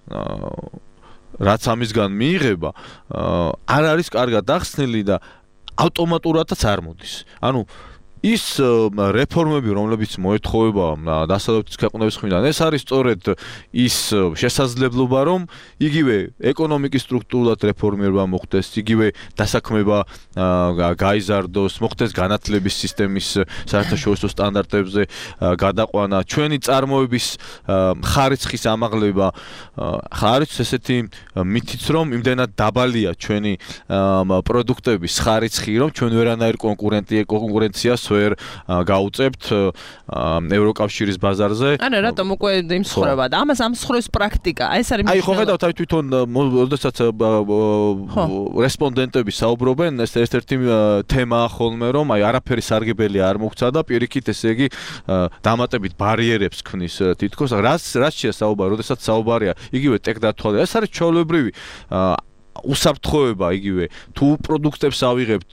რაც ამისგან მიიღება, არ არის კარგად ახსნილი და ავტომატურადაც არ მოდის. ანუ ის რეფორმები, რომლებიც მოეთხოვება დასავლეთის ქვეყნების მხრიდან, ეს არის სწორედ ის შესაძლებლობა, რომ იგივე ეკონომიკის სტრუქტურულად რეფორმირება მოხდეს, იგივე დასაქმება გაიზარდოს, მოხდეს განათლების სისტემის საერთაშორისო სტანდარტებზე გადაყვანა, ჩვენი წარმოების ხარისხის ამაღლება. არის ესეთი მითიც, რომ იმდენად დაბალია ჩვენი პროდუქტების ხარისხი, რომ ჩვენ ვერანაირ კონკურენციას ვერ გაუწევთ ევროკავშირის ბაზარზე. არა, რატომ უკვე იმსხვრება და ამას ამსხვრევს პრაქტიკა. ეს არის აი, ხო ხედავთ, აი თვითონ როდესაც რესპონდენტები საუბრობენ, ეს ერთ-ერთი თემაა ხოლმე, რომ აი არაფერი სარგებელი არ მოგცა და პირიქით ესე იგი დამატებით ბარიერებს ქმნის თითქოს. რაც შეა საუბარი, როდესაც საუბარია იგივე ტექდათვალიერება, ეს არის ჩვეულებრივი უსაფრთხოება იგივე თუ პროდუქტებს ავიღებთ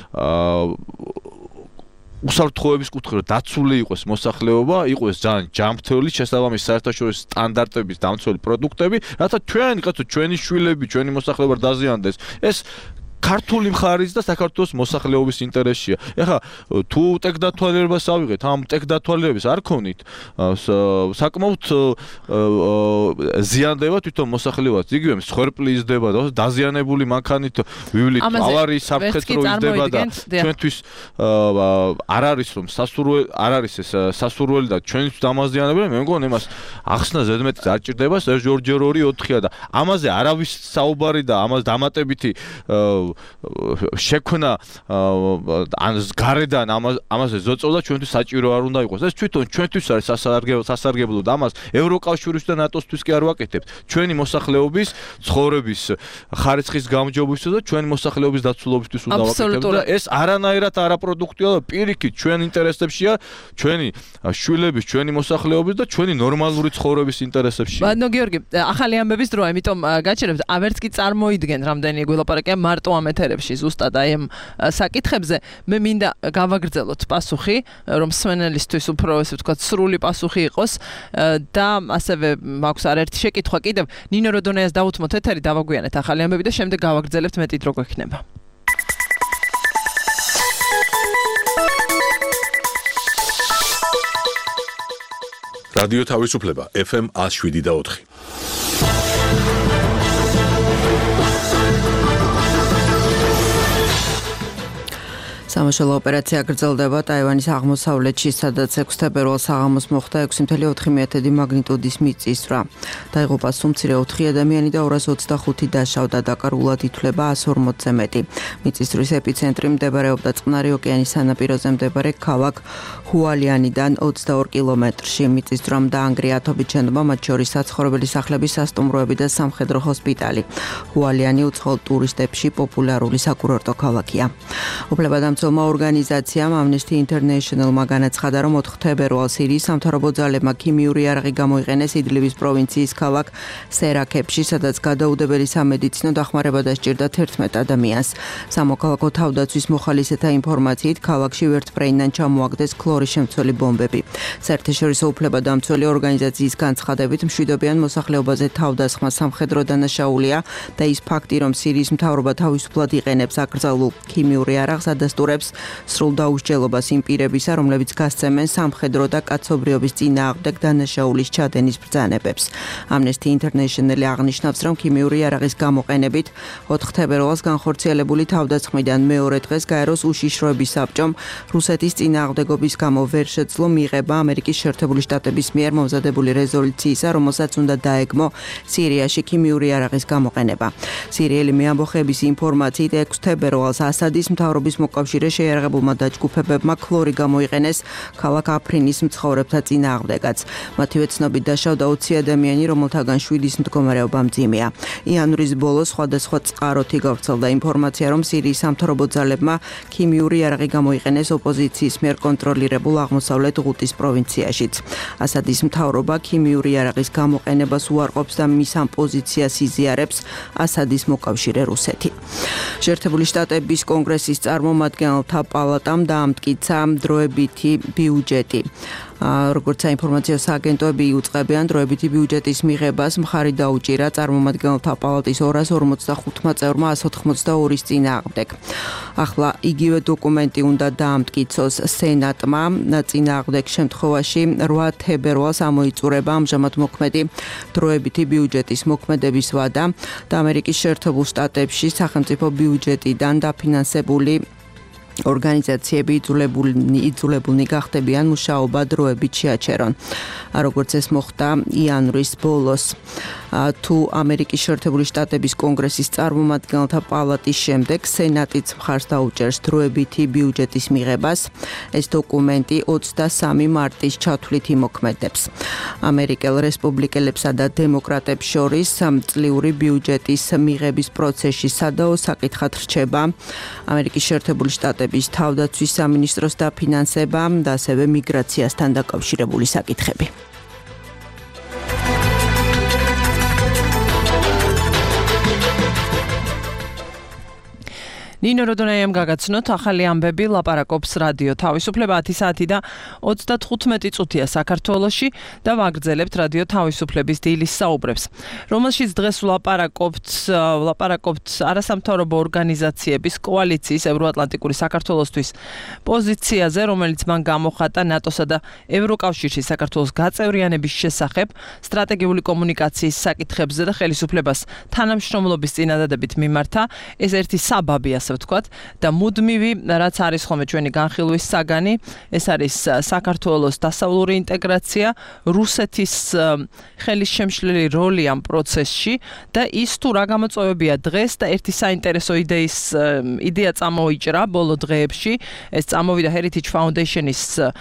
უსაფრთხოების კუთხე რომ დაცული იყოს მოსახლეობა, იყოს ძალიან ჯანმრთელი შესაბამისი საერთაშორისო სტანდარტების დამცველი პროდუქტები, რათა ჩვენი შვილები, ჩვენი მოსახლეობა დაზიანდეს. ეს ქართული მხარის და საქართველოს მოსახლეობის ინტერესია. ეხლა თუ ტექდათვალიერებას ავიღეთ, ამ ტექდათვალიერებას არ ქონით, საკმაოდ ზიანდება თვითონ მოსახლეობაც. იგივე მსხვერპლი იზრდება და დაზიანებული მანქანით ვივლით ავარიის საფრთხეთრო იზრდება და ჩვენთვის არ არის რომ არ არის ეს სასურველი და ჩვენთვის დამაზიანებელი. მე მგონი იმას ახსნა ზედმეტიც არ ჭირდება, ეს 2-2-4-4-ია და ამაზე არავის საუბარი და ამას დამატებითი შექმნა ან გარედან ამაზე ზოწოლა ჩვენთვის საჭირო არ უნდა იყოს. ეს თვითონ ჩვენთვის არის სასარგებლო და ამას ევროკავშირის და ნატოსთვის კი არ ვაკეთებთ. ჩვენი მოსახლეობის ცხოვრების ხარისხის გამარჯვებისთვის და ჩვენი მოსახლეობის დაცულობისთვის უნდა ვაკეთებთ და ეს არანაირად არაპროდუქტია და პირიქით ჩვენ ინტერესებშია, ჩვენი შვილების, ჩვენი მოსახლეობის და ჩვენი ნორმალური ცხოვრების ინტერესებშია. ბატონო გიორგი, ახალი ამბების დროა, იმიტომ გაჩერებთ, ამერც კი წარმოიდგენ რამდენი გველაპარაკია მარტო ამ ეთერებში ზუსტად აი ამ საკითხებზე. მე მინდა გავაგრძელოთ პასუხი, რომ სვენელისთვის უფრო ესე ვთქვათ სრული პასუხი იყოს და ასევე მაქვს არაერთი შეკითხვა კიდევ. ნინო როდონეას დავუთმოთ ეთერი, დავაგვიანეთ ახალი ამბები და შემდეგ გავაგრძელებთ მეტი დრო გვექნება. რადიო თავისუფლება FM 107.4. სამაშველო ოპერაცია გრძელდება ტაივანის აღმოსავლეთში, სადაც 6 თებერვალს საღამოს მოხდა 6.4 მაგნიტუდის მიწისძვრა. დაიღუპა სუმცირე 4 ადამიანი და 225 დაშავდა, დაკარგულად ითვლება 140-ზე მეტი. მიწისძვრის ეპიცენტრი მდებარეობდა წყნარი ოკეანის სანაპიროზე მდებარე ქალაქ ჰუალიანიდან 22 კილომეტრში. მიწისძვრამ დაანგრია ათობით შენობა, მათ შორის საცხოვრებელი სახლები, სასტუმროები და სამხედრო ჰოსპიტალი. ჰუალიანი უცხოელ ტურისტებში პოპულარული საკურორტო ქალაქია. უფლებადამცველმა ორგანიზაციამ Amnesty International-მა განაცხადა, რომ 4 თებერვალს სირიის სამთავრობო ძალებმა ქიმიური იარაღი გამოიყენეს იდლიბის პროვინციის ქალაქ სერაქებში, სადაც გადაუდებელი სამედიცინო დახმარება დასჭირდა 11 ადამიანს. სამოქალაქო თავდაცვის მოხალისეთა ინფორმაციით, ქალაქში ვერტმფრენიდან ჩამოაგდეს ქლორიშემცველი ბომბები. საერთაშორისო უფლებადამცველი ორგანიზაციის განცხადებით, მშვიდობიან მოსახლეობაზე თავდასხმა სამხედრო დანაშაულია და ის ფაქტი, რომ სირიის მთავრობა თავისუფლად იყენებს აკრძალულ ქიმიურ იარაღს, ადასტურებს სრულ დაუსჯელობას იმ პირებისა, რომლებიც გასცემენ სამხედრო და კაცობრიობის წინააღმდეგ დანაშაულის ჩადენის ბრძანებებს. Amnesty International აღნიშნავს, რომ ქიმიური იარაღის გამოყენებით 4 თებერვალს განხორციელებული თავდასხმიდან მეორე დღეს გაეროს უშიშროების საბჭომ რუსეთის წინააღმდეგობის გამო ვერ შეძლო მიღება ამერიკის შეერთებული შტატების მიერ მომზადებული რეზოლუციისა, რომელსაც უნდა დაეგმო სირიაში ქიმიური იარაღის გამოყენება. სირიელი მეამბოხეების ინფორმაციით 6 თებერვალს ასადის მთავრობის მოკავშირე შეიარაღებულმა დაჯგუფებებმა ქლორი გამოიყენეს ქალაქ აფრინის მცხოვრებთა წინააღმდეგაც. მათივე ცნობით დაშავდა 20 ადამიანი, რომელთაგან 7-ის მდგომარეობა მძიმეა. იანვრის ბოლოს სხვადასხვა წყაროთი გავრცელდა ინფორმაცია, რომ სირიის სამთავრობო ძალებმა ქიმიური იარაღი გამოიყენეს ოპოზიციის მიერ კონტროლირებულ აღმოსავლეთ ღუტის პროვინციაშიც. ასადის მთავრობა ქიმიური იარაღის გამოყენებას უარყოფს და მის ამ პოზიციას იზიარებს ასადის მოკავშირე რუსეთი. შეერთებული შტატების კონგრესის წარმომადგენელთა წარმომადგენელთა პალატამ დაამტკიცა დროებითი ბიუჯეტი. როგორც საინფორმაციო სააგენტოები იუწყებიან, დროებითი ბიუჯეტის მიღებას მხარი დაუჭირა წარმომადგენელთა პალატის 245 წევრმა 182-ის წინააღმდეგ. ახლა იგივე დოკუმენტი უნდა დაამტკიცოს სენატმა. წინააღმდეგ შემთხვევაში 8 თებერვალს ამოიწურება ამჟამად მოქმედი დროებითი ბიუჯეტის მოქმედების ვადა და ამერიკის შეერთებულ შტატებში სახელმწიფო ბიუჯეტიდან დაფინანსებული ორგანიზაციები იძულებულნი გახდებიან მუშაობა დროებით შეაჩერონ. როგორც ეს მოხდა იანვრის ბოლოს. თუ ამერიკის შეერთებული შტატების კონგრესის წარმომადგენელთა პალატის შემდეგ სენატიც მხარს დაუჭერს დროებითი ბიუჯეტის მიღებას, ეს დოკუმენტი 23 მარტის ჩათვლით იმოქმედებს. ამერიკელ რესპუბლიკელებსა და დემოკრატებს შორის წლიური ბიუჯეტის მიღების პროცესში სადაო საკითხად რჩება ამერიკის შეერთებული შტატების თავდაცვის სამინისტროს დაფინანსება და ასევე მიგრაციასთან დაკავშირებული საკითხები. ნინო როდონაიამ გაგაცნოთ ახალი ამბები ლაპარაკობს რადიო თავისუფლება 10 საათი და 35 წუთია საქართველოში და ვაგრძელებთ რადიო თავისუფლების დილის საუბრებს, რომელშიც დღეს ლაპარაკობთ არასამთავრობო ორგანიზაციების კოალიციის ევროატლანტიკური საქართველოსთვის პოზიციაზე, რომელიც მან გამოხატა ნატოსა და ევროკავშირში საქართველოს გაწევრიანების შესახებ, სტრატეგიული კომუნიკაციის საკითხებზე და ხელისუფლებას თანამშრომლობის წინადადებით მიმართა. ეს ერთი საბაბია ვთქვათ და მუდმივი რაც არის ხოლმე ჩვენი განხილვის საგანი, ეს არის საქართველოს დასავლური ინტეგრაცია, რუსეთის ხელის შემშლელი როლი ამ პროცესში და ის თუ რა გამოწვევებია დღეს და ერთი საინტერესო იდეა წამოიჭრა ბოლო დღეებში, ეს წამოვიდა Heritage Foundation-ის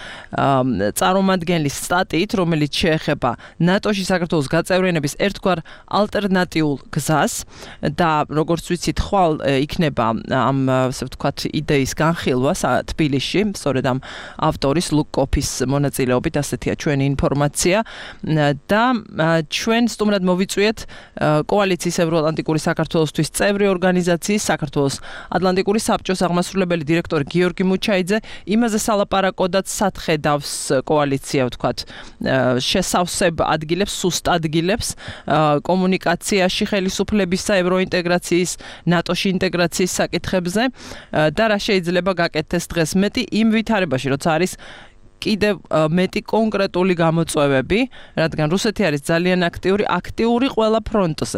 წარმომადგენლის სტატიით, რომელიც შეეხება ნატოში საქართველოს გაწევრიანების ერთგვარ ალტერნატიულ გზას და როგორც ვიცით, ხვალ იქნება ამ ასე ვთქვათ იდეის განხილვა თბილისში, სწორედ ამ ავტორის ლუკ კოფის მონაწილეობით, ასეთია ჩვენი ინფორმაცია და ჩვენ სტუმრად მოვიწვიეთ კოალიციის ევროატლანტიკური საქართველოსთვის წევრი ორგანიზაციის საქართველოს ატლანტიკური საბჭოს აღმასრულებელი დირექტორი გიორგი მუჩაიძე, იმაზე სალაპარაკოდაც სათხედავს კოალიცია ვთქვათ შესავსებ ადგილებს, სუსტ ადგილებს კომუნიკაციაში ხელისუფლებისა, ევროინტეგრაციის, ნატოში ინტეგრაციის საკითხებზე და რა შეიძლება გაკეთდეს დღეს მეტი იმ ვითარებაში, როცა არის კიდევ მეტი კონკრეტული გამოწვევები, რადგან რუსეთი არის ძალიან აქტიური ყველა ფრონტზე.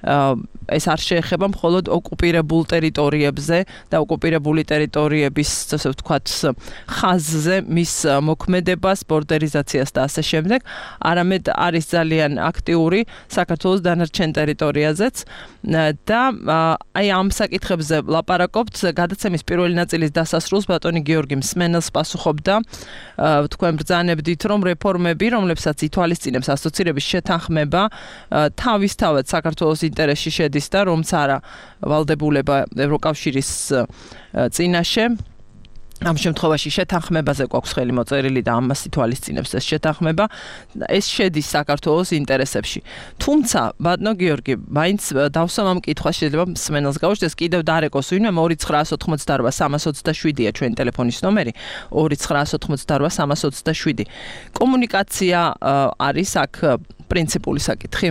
ეს არ შეეხება მხოლოდ ოკუპირებულ ტერიტორიებზე და ოკუპირებული ტერიტორიების, ასე ვთქვათ, ხაზზე მის მოქმედებას, ბორდერიზაციას და ასე შემდეგ, არამედ არის ძალიან აქტიური საქართველოს დანარჩენ ტერიტორიაზეც და აი ამ საკითხებზე ლაპარაკობთ. გადაცემის პირველი ნაწილის დასასრულს ბატონი გიორგი მსმენელს პასუხობდა თქვენ ბრძანებდით, რომ რეფორმები, რომლებსაც ითვალისწინებს ასოცირების შეთანხმება, თავისთავად საქართველოს ინტერესში შედის და რომც არა ვალდებულება ევროკავშირის წინაშე. ამ შემთხვევაში შეთანხმებაზე გვაქვს ხელი მოწერილი და ამას ითვალისწინებს ეს შეთანხმება. ეს შედის საქართველოს ინტერესებში. თუმცა, ბატონო გიორგი, მაინც დავსვამ ამ კითხვას, შეიძლება მსმენელს გაუშვდეს, კიდევ დარეკოს ვინმე 2988327-ია ჩვენი ტელეფონის ნომერი, 2988327. კომუნიკაცია არის აქ პრინციპული საკითხი.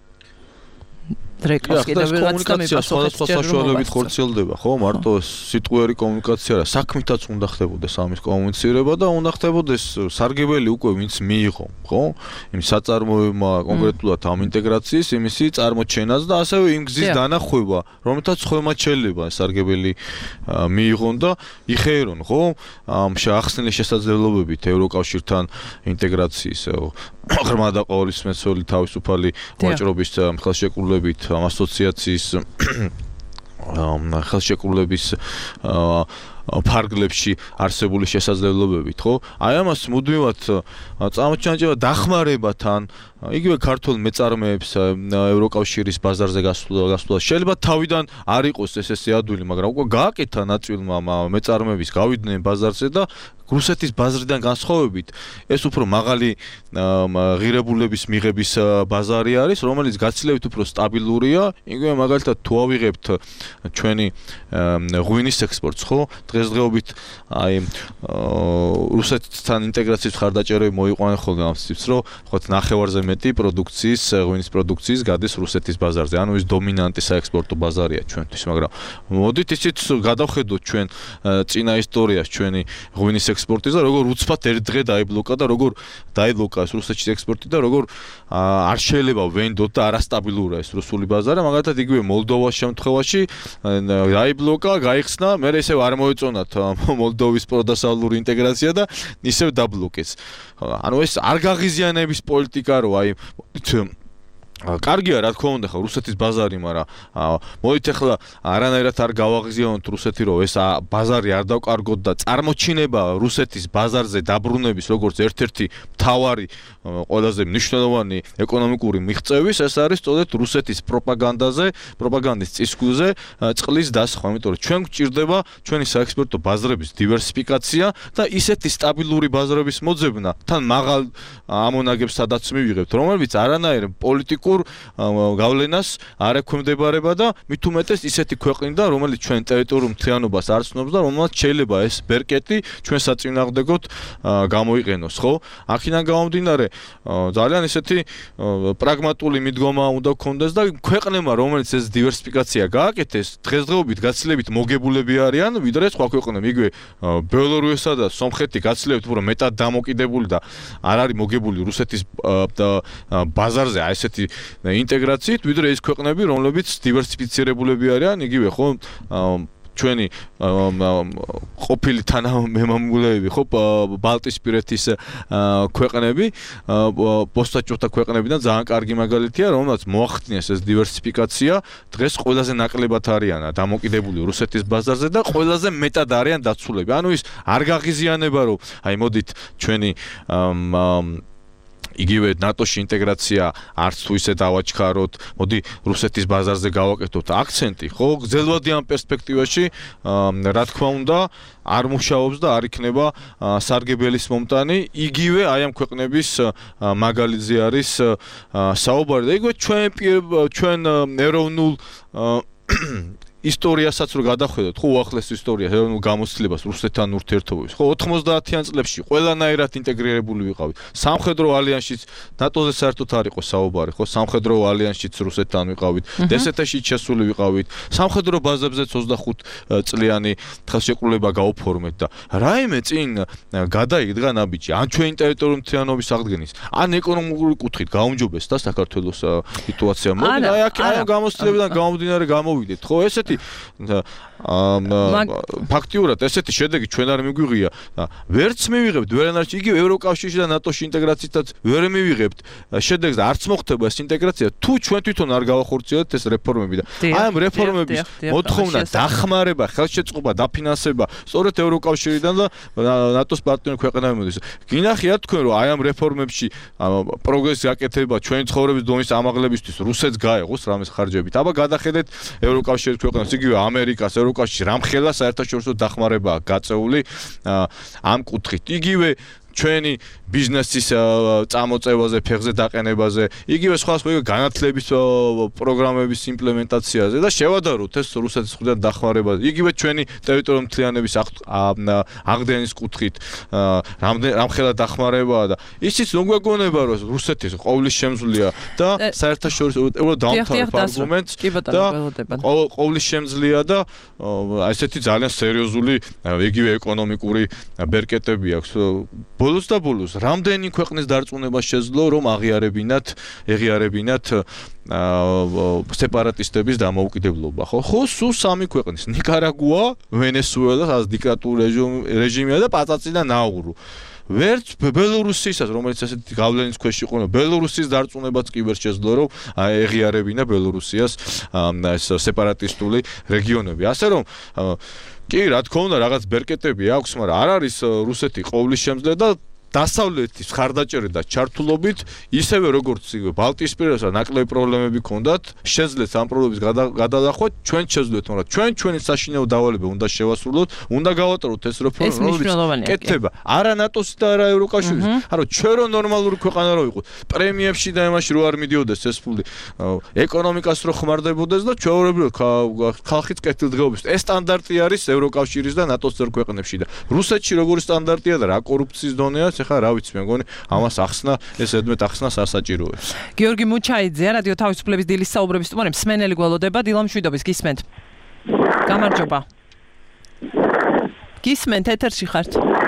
კომუნიკაცია სხვადასხვა საშუალებით ხორციელდება, ხო? მარტო სიტყვიერი კომუნიკაცია არა, საქმითაც უნდა ხდებოდეს ამის კომუნიცირება და უნდა ხდებოდეს სარგებელი უკვე ვინც მიიღო, ხო? იმ საწარმოებმა კონკრეტულად ამ ინტეგრაციის იმისი წარმოჩენას და ასევე იმ გზის დანახვება, რომელთაც ხომაც შეიძლება სარგებელი მიიღონ და იხეირონ, ხო? ამ ახსნილი შესაძლებლობებით ევროკავშირთან ინტეგრაციის ღრმა და ყოვლისმცემელი თავისუფალი ვაჭრობის ხელშეკრულებით ასოციაციის ხელშეკრულების ფარგლებში არსებული შესაძლებლობებით, ხო? აი ამას მუდმივად წამოჩანჯება დახმარებათან იგივე ქართულ მეწარმეებს ევროკავშირის ბაზარზე გასვლა შეიძლება თავიდან არ იყოს ესე ადვილი, მაგრამ უკვე გააკეთა ნაწილმა მეწარმეების გავიდნენ ბაზარზე და რუსეთის ბაზრიდან განსხვავებით ეს უფრო მაღალი ღირებულების მიღების ბაზარი არის, რომელიც გაცილებით უფრო სტაბილურია. იგივე მაგალითად თუ ავიღებთ ჩვენი ღვინის ექსპორტს, ხო? დღესდღეობით აი რუსეთთან ინტეგრაციის ხარდაჭერები მოიყვანენ ხოლმე ამ ციფრს, რომ ხოთ ნახევარზე მეტი პროდუქციის, ღვინის პროდუქციის გადის რუსეთის ბაზარზე. ანუ ის დომინანტი საექსპორტო ბაზარია ჩვენთვის, მაგრამ მოდით ისიც გადავხედოთ ჩვენ წინა ისტორიას ჩვენი ღვინის ექსპორტის და როგორ უცბად ერთ დღე დაიბლოკა და როგორ დაიბლოკა ეს რუსეთის ექსპორტი და როგორ არ შეიძლება ვენდოთ და არასტაბილურია ეს რუსული ბაზარი, მაგალითად იგივე მოლდოვას შემთხვევაში დაიბლოკა, გაიხსნა, მერე ისევ არ მოეწონათ მოლდოვის პროდასავლური ინტეგრაცია და ისევ დაბლოკეს. ანუ ეს არ გაღიზიანების პოლიტიკა რო აი კარგია რა თქმა უნდა ხო რუსეთის ბაზარი, მაგრამ მოდით ახლა არანაირად არ გავაღიზიანოთ რუსეთი, რომ ეს ბაზარი არ დავკარგოთ და წარმოჩინება რუსეთის ბაზარზე დაბრუნების როგორც ერთ-ერთი მთავარი ყველაზე მნიშვნელოვანი ეკონომიკური მიღწევის ეს არის სწორედ რუსეთის პროპაგანდის წისქვილზე წყლის დასხვა, იმიტომ რომ ჩვენ გვჭირდება ჩვენი საექსპორტო ბაზრების დივერსიფიკაცია და ისეთი სტაბილური ბაზრების მოძებნა თან მაღალ ამონაგებს სადაც მივიღებთ, რომლებიც არანაირ პოლიტიკურ გავლენას არ ექვემდებარება და მით უმეტეს ისეთი ქვეყნიდან, რომელიც ჩვენ ტერიტორიულ მთლიანობას არ ცნობს და რომელსაც შეიძლება ეს ბერკეტი ჩვენ საწინააღმდეგოდ გამოიყენოს, ხო? აქედან გამომდინარე ძალიან ისეთი პრაგმატული მიდგომა უნდა გქონდეს და ქვეყნებმა, რომელიც ეს დივერსიფიკაცია გააკეთეს, დღესდღეობით გაცილებით მოგებულები არიან, ვიდრე სხვა ქვეყნები, იგივე ბელორუსია და სომხეთი გაცილებით უფრო მეტად დამოკიდებული და არ არის მოგებული რუსეთის ბაზარზე აი ესეთი ინტეგრაციით, ვიდრე ის ქვეყნები, რომლებიც დივერსიფიცირებულები არიან, იგივე ხო ჩვენი ყოფილი თანამემამულეები ხო ბალტიისპირეთის ქვეყნები, პოსტაჭოთა ქვეყნებიდან ძალიან კარგი მაგალითია, რომელსაც მოახდინეს ეს დივერსიფიკაცია, დღეს ყველაზე ნაკლებად არიან დამოკიდებული რუსეთის ბაზარზე და ყველაზე მეტად არიან დაცულები. ანუ ის არ გაღიზიანება, რომ აი მოდით ჩვენი იგივე ნატოში ინტეგრაცია არც თუ ისე დავაჩქაროთ, მოდი რუსეთის ბაზარზე გავაკეთოთ აქცენტი, ხო? გრძელვადიან პერსპექტივაში, რა თქმა უნდა, არ მუშაობს და არ იქნება სარგებელის მომტანი, იგივე აი ამ ქვეყნების მაგალითზე არის საუბარი და იგივე ჩვენ ეროვნულ ისტორიასაც რო გადახედოთ, ხო უახლეს ისტორიას, ეროვნულ გამოცდილებას რუსეთთან ურთიერთობებს. ხო 90-იან წლებში ყველანაირად ინტეგრირებული ვიყავით. სამხედრო ალიანსშიც ნატოზე საერთოდ არ იყო საუბარი, ხო? სამხედრო ალიანსშიც რუსეთთან ვიყავით, დსთ-შიც შესული ვიყავით. სამხედრო ბაზებზეც 25 წლიანი ხელშეკრულება გაუფორმეთ და რაიმე წინ გადაიგდა ნაბიჯი, ან ჩვენი ტერიტორიული მთლიანობის აღდგენის, ან ეკონომიკური კუთხით გაუმჯობეს და საქართველოს სიტუაცია. მოდი აი აქ გამოცდილებიდან გამომდინარე გამოვიდეთ, ხო? ესეთი ფაქტიურად ესეთი შედეგი ჩვენ არ მიგვიღია და ვერც მივიღებთ ვერანაირად იგივე ევროკავშირში და ნატოში ინტეგრაციითაც ვერ მივიღებთ შედეგს და არც მოხდება ეს ინტეგრაცია თუ ჩვენ თვითონ არ გავახორციელებთ ეს რეფორმები და აი ამ რეფორმების მოთხოვნა დახმარება, ხელშეწყობა, დაფინანსება სწორედ ევროკავშირიდან და ნატოს პარტნიორ ქვეყნებიდან მოდის. გინახიათ თქვენ რომ აი ამ რეფორმებში პროგრესი აკეთება ჩვენი ცხოვრების დონის ამაღლებისთვის რუსეთს გაეღოს რამეს ხარჯებით. აბა გადახედეთ ევროკავშირის ქვეყნებს, იგივე ამერიკას, ევროკავშირს რამხელა საერთაშორისო დახმარებაა გაწეული ამ კუთხით. იგივე ჩვენი ბიზნესის წამოწევაზე, ფეხზე დაყენებაზე, იგივე სხვა განათლების პროგრამების იმპლემენტაციაზე და შევადაროთ ეს რუსეთის მხრიდან დახმარებაზე. იგივე ჩვენი ტერიტორიული მთლიანობის აღდგენის კუთხით რამხელა დახმარებაა და ისიც მოგვეგონება რომ რუსეთის ყოვლის შემძლეა და საერთაშორისო დაამთავრებ არგუმენტს და ყოვლის შემძლეა და ესეთი ძალიან სერიოზული იგივე ეკონომიკური ბერკეტები აქვს. ბოლოს და ბოლოს რამდენი ქვეყნის დარწმუნება შეძლო რომ აღიარებინათ სეპარატისტების დამოუკიდებლობა, ხო? ხო, სულ სამი ქვეყნის, ნიკარაგუა, ვენესუელა, სადაც დიქტატურული რეჟიმია და პაწაწი და ნაურუ. ვერც ბელორუსისაც, რომელიც ასეთი გავლენის ქვეშ იყო, ბელორუსის დარწმუნებაც კი ვერ შეძლო, რომ ეღიარებინა ბელორუსიას ეს სეპარატისტული რეგიონები. ასე რომ კი, რა თქმა უნდა, რაღაც ბერკეტები აქვს, მაგრამ არ არის რუსეთი ყოვლის შემძლე და დასავლეთის ხარდაჭერით და ჩართულობით ისევე როგორც ბალტიისპირესა ნაკლები პრობლემები ქონდათ, შეძლეთ ამ პრობლემების გადალახვა, ჩვენ შეძლეთ, მაგრამ ჩვენი საშინაო დავალება უნდა შევასრულოთ, უნდა გავატაროთ ეს რეფორმა, რომელიც კეთდება არა ნატოსი და არა ევროკავშირის, არა ჩვენ რო ნორმალური ქვეყანა რო ვიყოთ, პრემიებში და იმაში რო არ მიდიოდეს ეს ფული, ეკონომიკას რო ხმარდებოდეს და ჩვეულებრივ ხალხის კეთილდღეობის. ეს სტანდარტი არის ევროკავშირის და ნატოს წევრ ქვეყნებში და რუსეთში როგორი სტანდარტია და რა კორუფციის დონეა, ეხლა რა ვიცი, მე მგონი ამას ახსნა, ეს ედმეტ ახსნა სასაჭიროა. გიორგი მუჩაიძე, რადიო თავისუფლების დილის საუბრების სტუმარი, მსმენელი გველოდება, დილამ შვიდობის, გისმენთ. გამარჯობა. გისმენთ, ეთერში ხართ.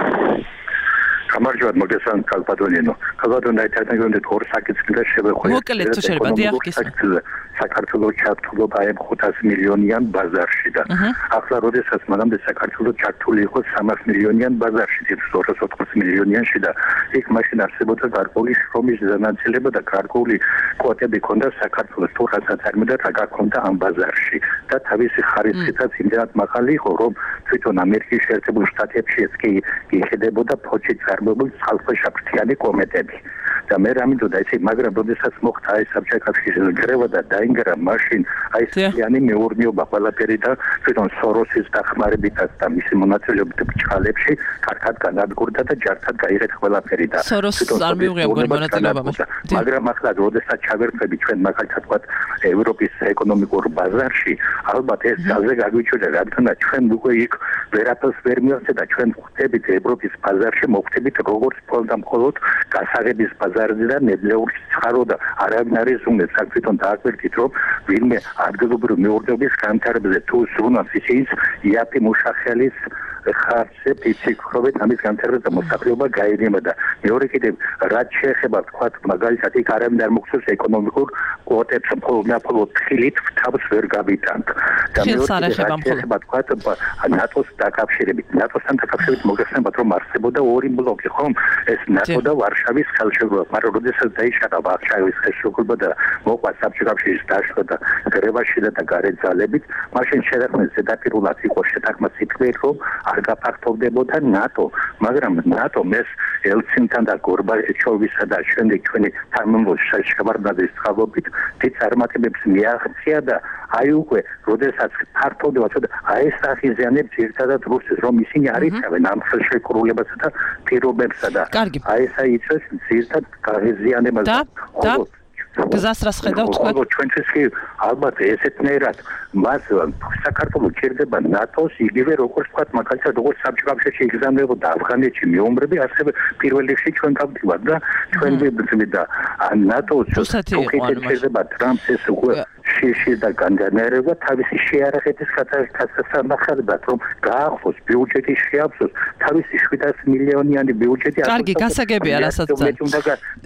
გამარჯობა, მოგესალმებით, კალბადონინო. კალბადონი ერთადერთი ორ საკითხი შევეხო. მოკლედ თუ შეიძლება, დიახ, გისმენთ. საქართველოს ჩართულობა აი 500 მილიონიან ბაზარში და ახლა როდესაც მანამდე საქართველოს ჩართული იყო 300 მილიონიან ბაზარში, 280 მილიონიანში და იქ მაშინ არსებობდა გარკვეული შრომის დანაწილება და გარკვეული კვოტები ჰქონდა საქართველოს თუ რასაც არმედა რა გაქონდა ამ ბაზარში და თავისი ხარისხითაც იმდენად მაღალი იყო, რომ თვითონ ამერიკის შეერთებულ შტატებში ეს კი იხდებოდა ფოჩით წარმოებული წყალქვეშაფრთიანი კომეტები. და მე რამინდოდა ესე, მაგრამ როდესაც მოხდა ეს საბჭოთა კავშირის გრევა და დაინგრა მაშინ აი ესიანი მეურნეობა ყველაფერი და თვითონ სოროსის დახმარებითაც და მისი მონაწილეობით ბჭყალებში კარგად განადგურდა და ჯართად გაიღეთ ყველაფერი და თვითონ არ მიუღია მგონი მონაწილეობა მაგრამ ახლა როდესაც ჩავერთვები ჩვენ მაგალითად ვთქვათ ევროპის ეკონომიკურ ბაზარში ალბათ ეს ძალზე გაგვიჩვენა რადგან ჩვენ უკვე იქ ვერაფერს ვერ მივახცე და ჩვენ ვხვდებით ევროპის ბაზარში მოხვდებით როგორც მხოლოდ მხოლოდ გასაღების ბაზარზე და ნედლეურის ცხარო და არავინ არის ზუნდეთ თვითონ დააკვირდით რომ ვინმე ადგილობრივი მეურნეობის განვითარებაზე თუ ზრუნავს ისიც იაფი მუშახელის ხარჯზე ფიციქრობით ამის განვითარებას და მოსახლეობა გაერიება და მეორე კიდევ რაც შეეხება თქვათ მაგალითად იქ არავინ არ მოგწევს ეკონომიკურ კვოტებს მხოლოდ ხილით თავს ვერ გავიტანთ და მეორე შეეხება თქვათ ნატოს დაკავშირებით ნატოსთან დაკავშირებით მოგეხსენებათ რომ არსებობდა ორი ბლოკი ხომ ეს ნატო და ვარშავის ხელშეკრულება მაგრამ როდესაც დაიშალა ვარშავის ხელშეკრულება და მოყვა საბჭოთა კავშირის დაშლა და გრევაში და გარეთ ძალებით მაშინ შეთანხმების ზედაპირულად იყო შეთანხმა სიტყვით რომ არ გაფართოვდებოდა ნატო, მაგრამ ნატომ ეს ელცინთან და გორბაჩოვისა და შემდეგ ჩვენი თანამდებობის შეხვედრების წყალობით დიდ წარმატებებს მიაღწია და აი უკვე როდესაც ფართოვდება ცოტა აი ეს ახიზიანებს ერთადად რუსეთს რომ ისინი არ იცავენ ამ ხელშეკრულებასა და პირობებსა და აი ეს იცის ერთად გაღიზიანებას და გზასრას ხედავთ თქვენ? ჩვენთვის კი ალბათ ესეთნაირად მას საქართველოს ჭირდება ნატოს იგივე როგორც თქვა მაგალითად როგორც საბჭოთა კავშირში იგზავნებოდა ავღანეთში მეომრები ასევე პირველ რიგში ჩვენ გავდივართ და ჩვენ ვიბრძვით და ნატოს ჭირდება ტრამპს ეს უკვე შიში და განდანერება თავისი შეარაღების გასასამახარებლად რომ გაახსოს ბიუჯეტი შეაფსოს თავისი 700 მილიონიანი ბიუჯეტი კარგი გასაგებია რასაც უნდა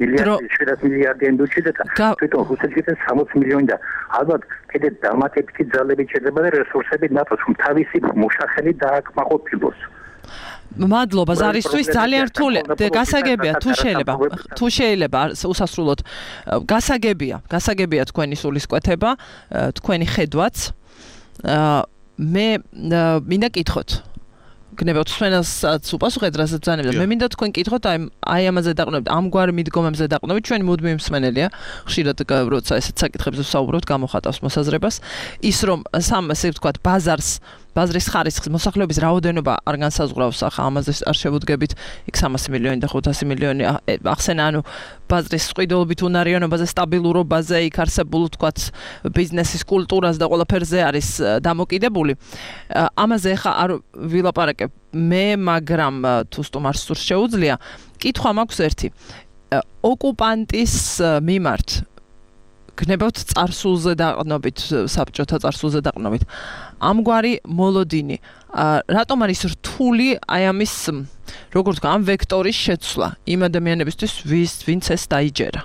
700 მილიარდიანი ბიუჯეტი და თვითონ რუსეთიდან 60 მილიონი და ალბათ კიდე დამატებითი ძალები შეიძლება და რესურსები ნატოს თავისი მუშახელი დააკმაყოფილოს მადლობა ზარისთვის ძალიან რთული გასაგებია თუ შეიძლება უსასრულოდ გასაგებია თქვენი სულისკვეთება თქვენი ხედვაც მე მინდა კითხოთ გნებავთ სვენელსაც უპასუხეთ რასაც ძანებდა მე მინდა თქვენ კითხოთ აი ამაზე დაყნობით ამგვარ მიდგომებზე დაყნობით ჩვენ მუდმივი მსმენელია ხშირად როცა ესეთ საკითხებზე ვსაუბრობთ გამოხატავს მოსაზრებას ის რომ სამ ესე ვთქვათ ბაზრის ხარისხის მოსახლეობის რაოდენობა არ განსაზღვრავს ახლა ამაზე არ შევუდგებით იქ 300 მილიონი და 500 მილიონი ახსენა ანუ ბაზრის ყიდულობით უნარიანობაზე სტაბილურობაზე იქ არსებულ ვთქვათ ბიზნესის კულტურას და ყველაფერზე არის დამოკიდებული ამაზე ახლა არ ვილაპარაკებ მე მაგრამ თუ სტუმარს სურს შეუძლია კითხვა მაქვს ერთი ოკუპანტის მიმართ გნებავთ წარსულზე დაყნობით საბჭოთა წარსულზე დაყნობით ამგვარი მოლოდინი რატომ არის რთული აი ამის როგორ თქვა ამ ვექტორის შეცვლა იმ ადამიანებისთვის ვინც ეს დაიჯერა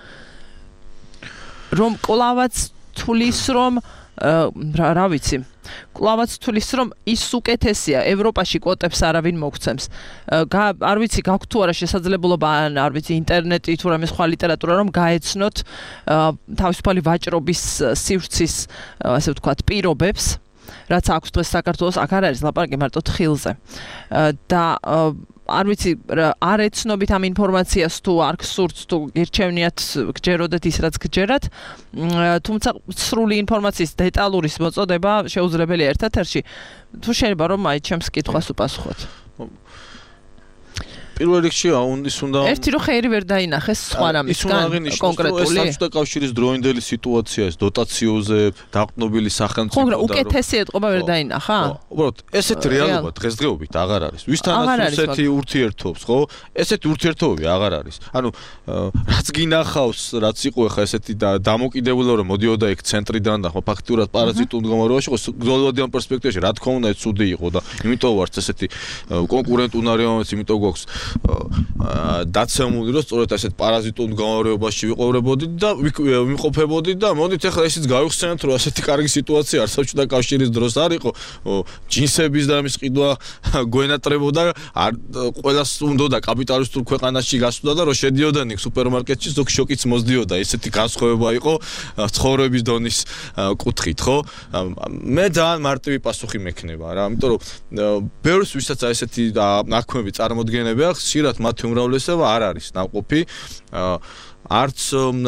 რომ კლავაც თulis რომ რა ვიცი კლავაც თulis რომ ის უკეთესია ევროპაში კვოტებს არავინ მოგცემს არ ვიცი გაქვთ თუ არა შესაძლებლობა არ ვიცი ინტერნეტი თუ რამე სხვა ლიტერატურა რომ გაეცნოთ თავისუფალი ვაჭრობის სივრცის ასე ვთქვათ პირობებს რაც აქვს დღეს საქართველოს აქ არ არის ლაპარაკი მარტო თხილზე და არ ვიცი, არ ეცნობით ამ ინფორმაციას თუ არ გსურთ თუ გირჩევნიათ გჯეროდეთ ის რაც გჯერათ, თუმცა სრული ინფორმაციის დეტალურის მოწოდება შეუძლებელია ერთ ეთერში. თუ შეიძლება რომ აი ჩემს კითხვას უპასუხოთ. პირველ რიგში ის უნდა ერთი რომ ხეირი ვერ დაინახეს სხვა რამისგან კონკრეტული საბჭოთა კავშირის დროინდელი სიტუაცია ეს დოტაციოზე დაყრდნობილი სახელმწიფო და უკეთესი ეთყობა ვერ დაინახა? უბრალოდ ესეთი რეალობა დღესდღეობით აღარ არის. ვისთანაც ესეთი ურთიერთობს, ხო? ესეთი ურთიერთობები აღარ არის. ანუ რაც გინახავს, რაც იყო ხა ესეთი დამოკიდებულება რომ მოდიოდა ეგ ცენტრიდან და ხო ფაქტურად პარაზიტულ მდგომარეობაში ხო გლობალურ პერსპექტივაში რა თქმა უნდა ეს ცუდი იყო და იმიტომ ვართ ესეთი კონკურენტუნარი მომენტი, იმიტომ გვაქვს დაცემული რომ სწორედ ასეთ პარაზიტულ მდგომარეობაში ვიყურებოდით და ვიმყოფებოდით და მოდით ახლა ისიც გავიხსენოთ რომ ასეთი კარგი სიტუაცია არ საბჭოთა კავშირის დროს არ იყო ჯინსების და ამის ყიდვა გვენატრებოდა ყველას უნდოდა კაპიტალისტურ ქვეყანაში გასვლა და რომ შედიოდან იქ სუპერმარკეტში ზოგ შოკიც მოსდიოდა ესეთი განსხვავება იყო ცხოვრების დონის კუთხით ხო მე ძალიან მარტივი პასუხი მექნება რა იმიტომ რომ ბევრს ვისაც ესეთი ნაქმები წარმოდგენები ხშირად მათი უმრავლესობა არ არის ნაყოფი არც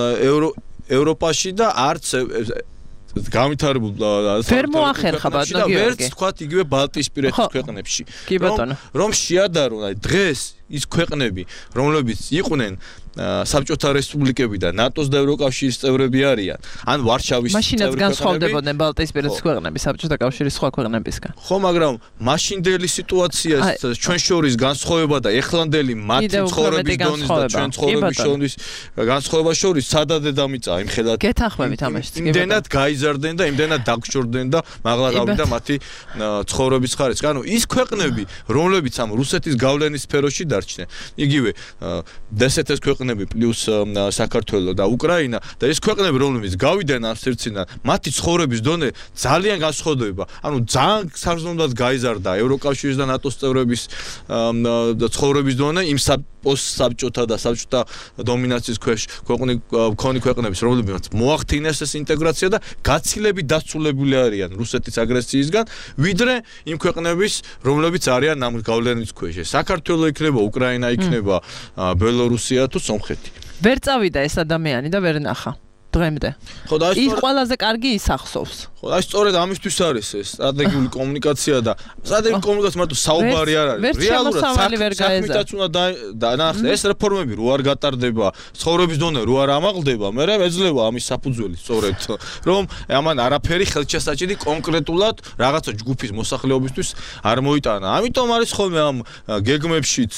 ევროპაში და არც გავითარებულ ვერ მოახერხა ბატონო გიორგი ვერც თქვათ იგივე ბალტიისპირეთის ქვეყნებში რომ შეადარონ აი დღეს ის ქვეყნები რომლებიც იყვნენ საბჭოთა რესპუბლიკები და ნატოს და ევროკავშირის წევრები არიან ან ვარშავის მაშინაც განსხვავდებოდნენ ბალტიისპირეთის ქვეყნები საბჭოთა კავშირის სხვა ქვეყნებისგან ხო მაგრამ მაშინდელი სიტუაცია ჩვენ შორის განსხვავება და ეხლანდელი მათი ცხოვრების დონის და ჩვენ ცხოვრების შორის განსხვავება შორის სადად დედამიწა იმხედად გეთანხმებით ამაში იმდენად გაიზარდნენ და იმდენად დაგშორდნენ და მაღლა გავიდა მათი ცხოვრების ხარისხი ანუ ის ქვეყნები რომლებიც ამ რუსეთის გავლენის სფეროში დარჩნენ იგივე დსთ-ის ქვეყნები პლუს საქართველო და უკრაინა და ეს ქვეყნები რომლებიც გავიდნენ ამ სივრციდან მათი ცხოვრების დონე ძალიან განსხვავდება ანუ ძალიან საზრდოულად გაიზარდა ევროკავშირის და ნატოს წევრების ცხოვრების დონე იმ პოსტსაბჭოთა და საბჭოთა დომინაციის ქვეშ მქონე ქვეყნების რომლებიც მოახდინეს ეს ინტეგრაცია და გაცილებით დასრულებული არიან რუსეთის აგრესიისგან ვიდრე იმ ქვეყნების რომლებიც არიან ამ გავლენის ქვეშ საქართველო იქნება უკრაინა იქნება ბელორუსია თუ სომხეთი ვერ წავიდა ეს ადამიანი და ვერ ნახა დღემდე ხო და ის ყველაზე კარგი ისახსოვს ხო აი სწორედ ამისთვის არის ეს სტრატეგიული კომუნიკაცია და სტრატეგიული კომუნიკაცია მარტო საუბარი არ არის რეალურად საქმეც უნდა დაანახოს ეს რეფორმები რო არ გატარდება ცხოვრების დონე რო არ ამაღლდება მე ეძლევა ამის საფუძველი სწორედ რომ ამან არაფერი ხელშესაჭირი კონკრეტულად რაღაცა ჯგუფის მოსახლეობისთვის არ მოიტანა ამიტომ არის ხოლმე ამ გეგმებშიც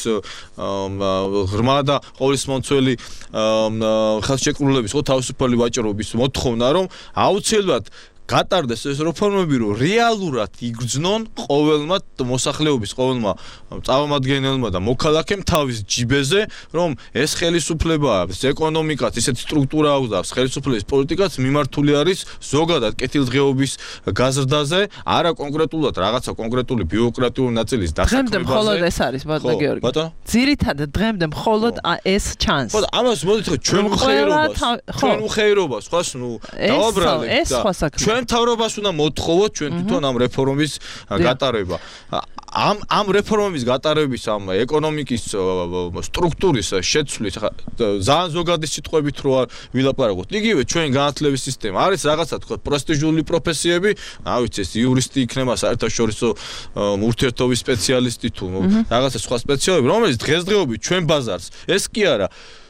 ღრმა და ყოვლისმომცველი ხელშეკრულების ხო თავისუფალი ვაჭრობის მოთხოვნა რომ აუცილებლად გატარდეს ეს რეფორმები რომ რეალურად იგრძნონ ყოველმა მოსახლეობის ყოველმა წარმომადგენელმა და მოქალაქემ თავის ჯიბეზე რომ ეს ხელისუფლება ეს ეკონომიკაც ისეთი სტრუქტურა აქვს ხელისუფლების პოლიტიკაც მიმართული არის ზოგადად კეთილდღეობის გაზრდაზე არა კონკრეტულად რაღაცა კონკრეტული ბიუროკრატიული ნაწილის დასაქმებაზე დღემდე მხოლოდ ეს არის ბატონო გიორგი ძირითადად დღემდე მხოლოდ ეს ჩანს ხო ამას მოდით ხო ჩვენ უხეირობას ხოს ნუ დავაბრალეთ ეს სხვა საქმე მთავრობას უნდა მოთხოვოთ ჩვენ თვითონ ამ რეფორმის გატარება. ამ რეფორმების გატარების ამ ეკონომიკის სტრუქტურის შეცვლის ძალიან ზოგადი სიტყვებით რო არ ვილაპარაკოთ. იგივე ჩვენ განათლების სისტემა არის რაღაცა თქვა პრესტიჟული პროფესიები, რა ვიცი ეს იურისტი იქნება საერთაშორისო ურთიერთობის სპეციალისტი თუ რაღაცა სხვა სპეციალები, რომელიც დღესდღეობით ჩვენ ბაზარს ეს კი არა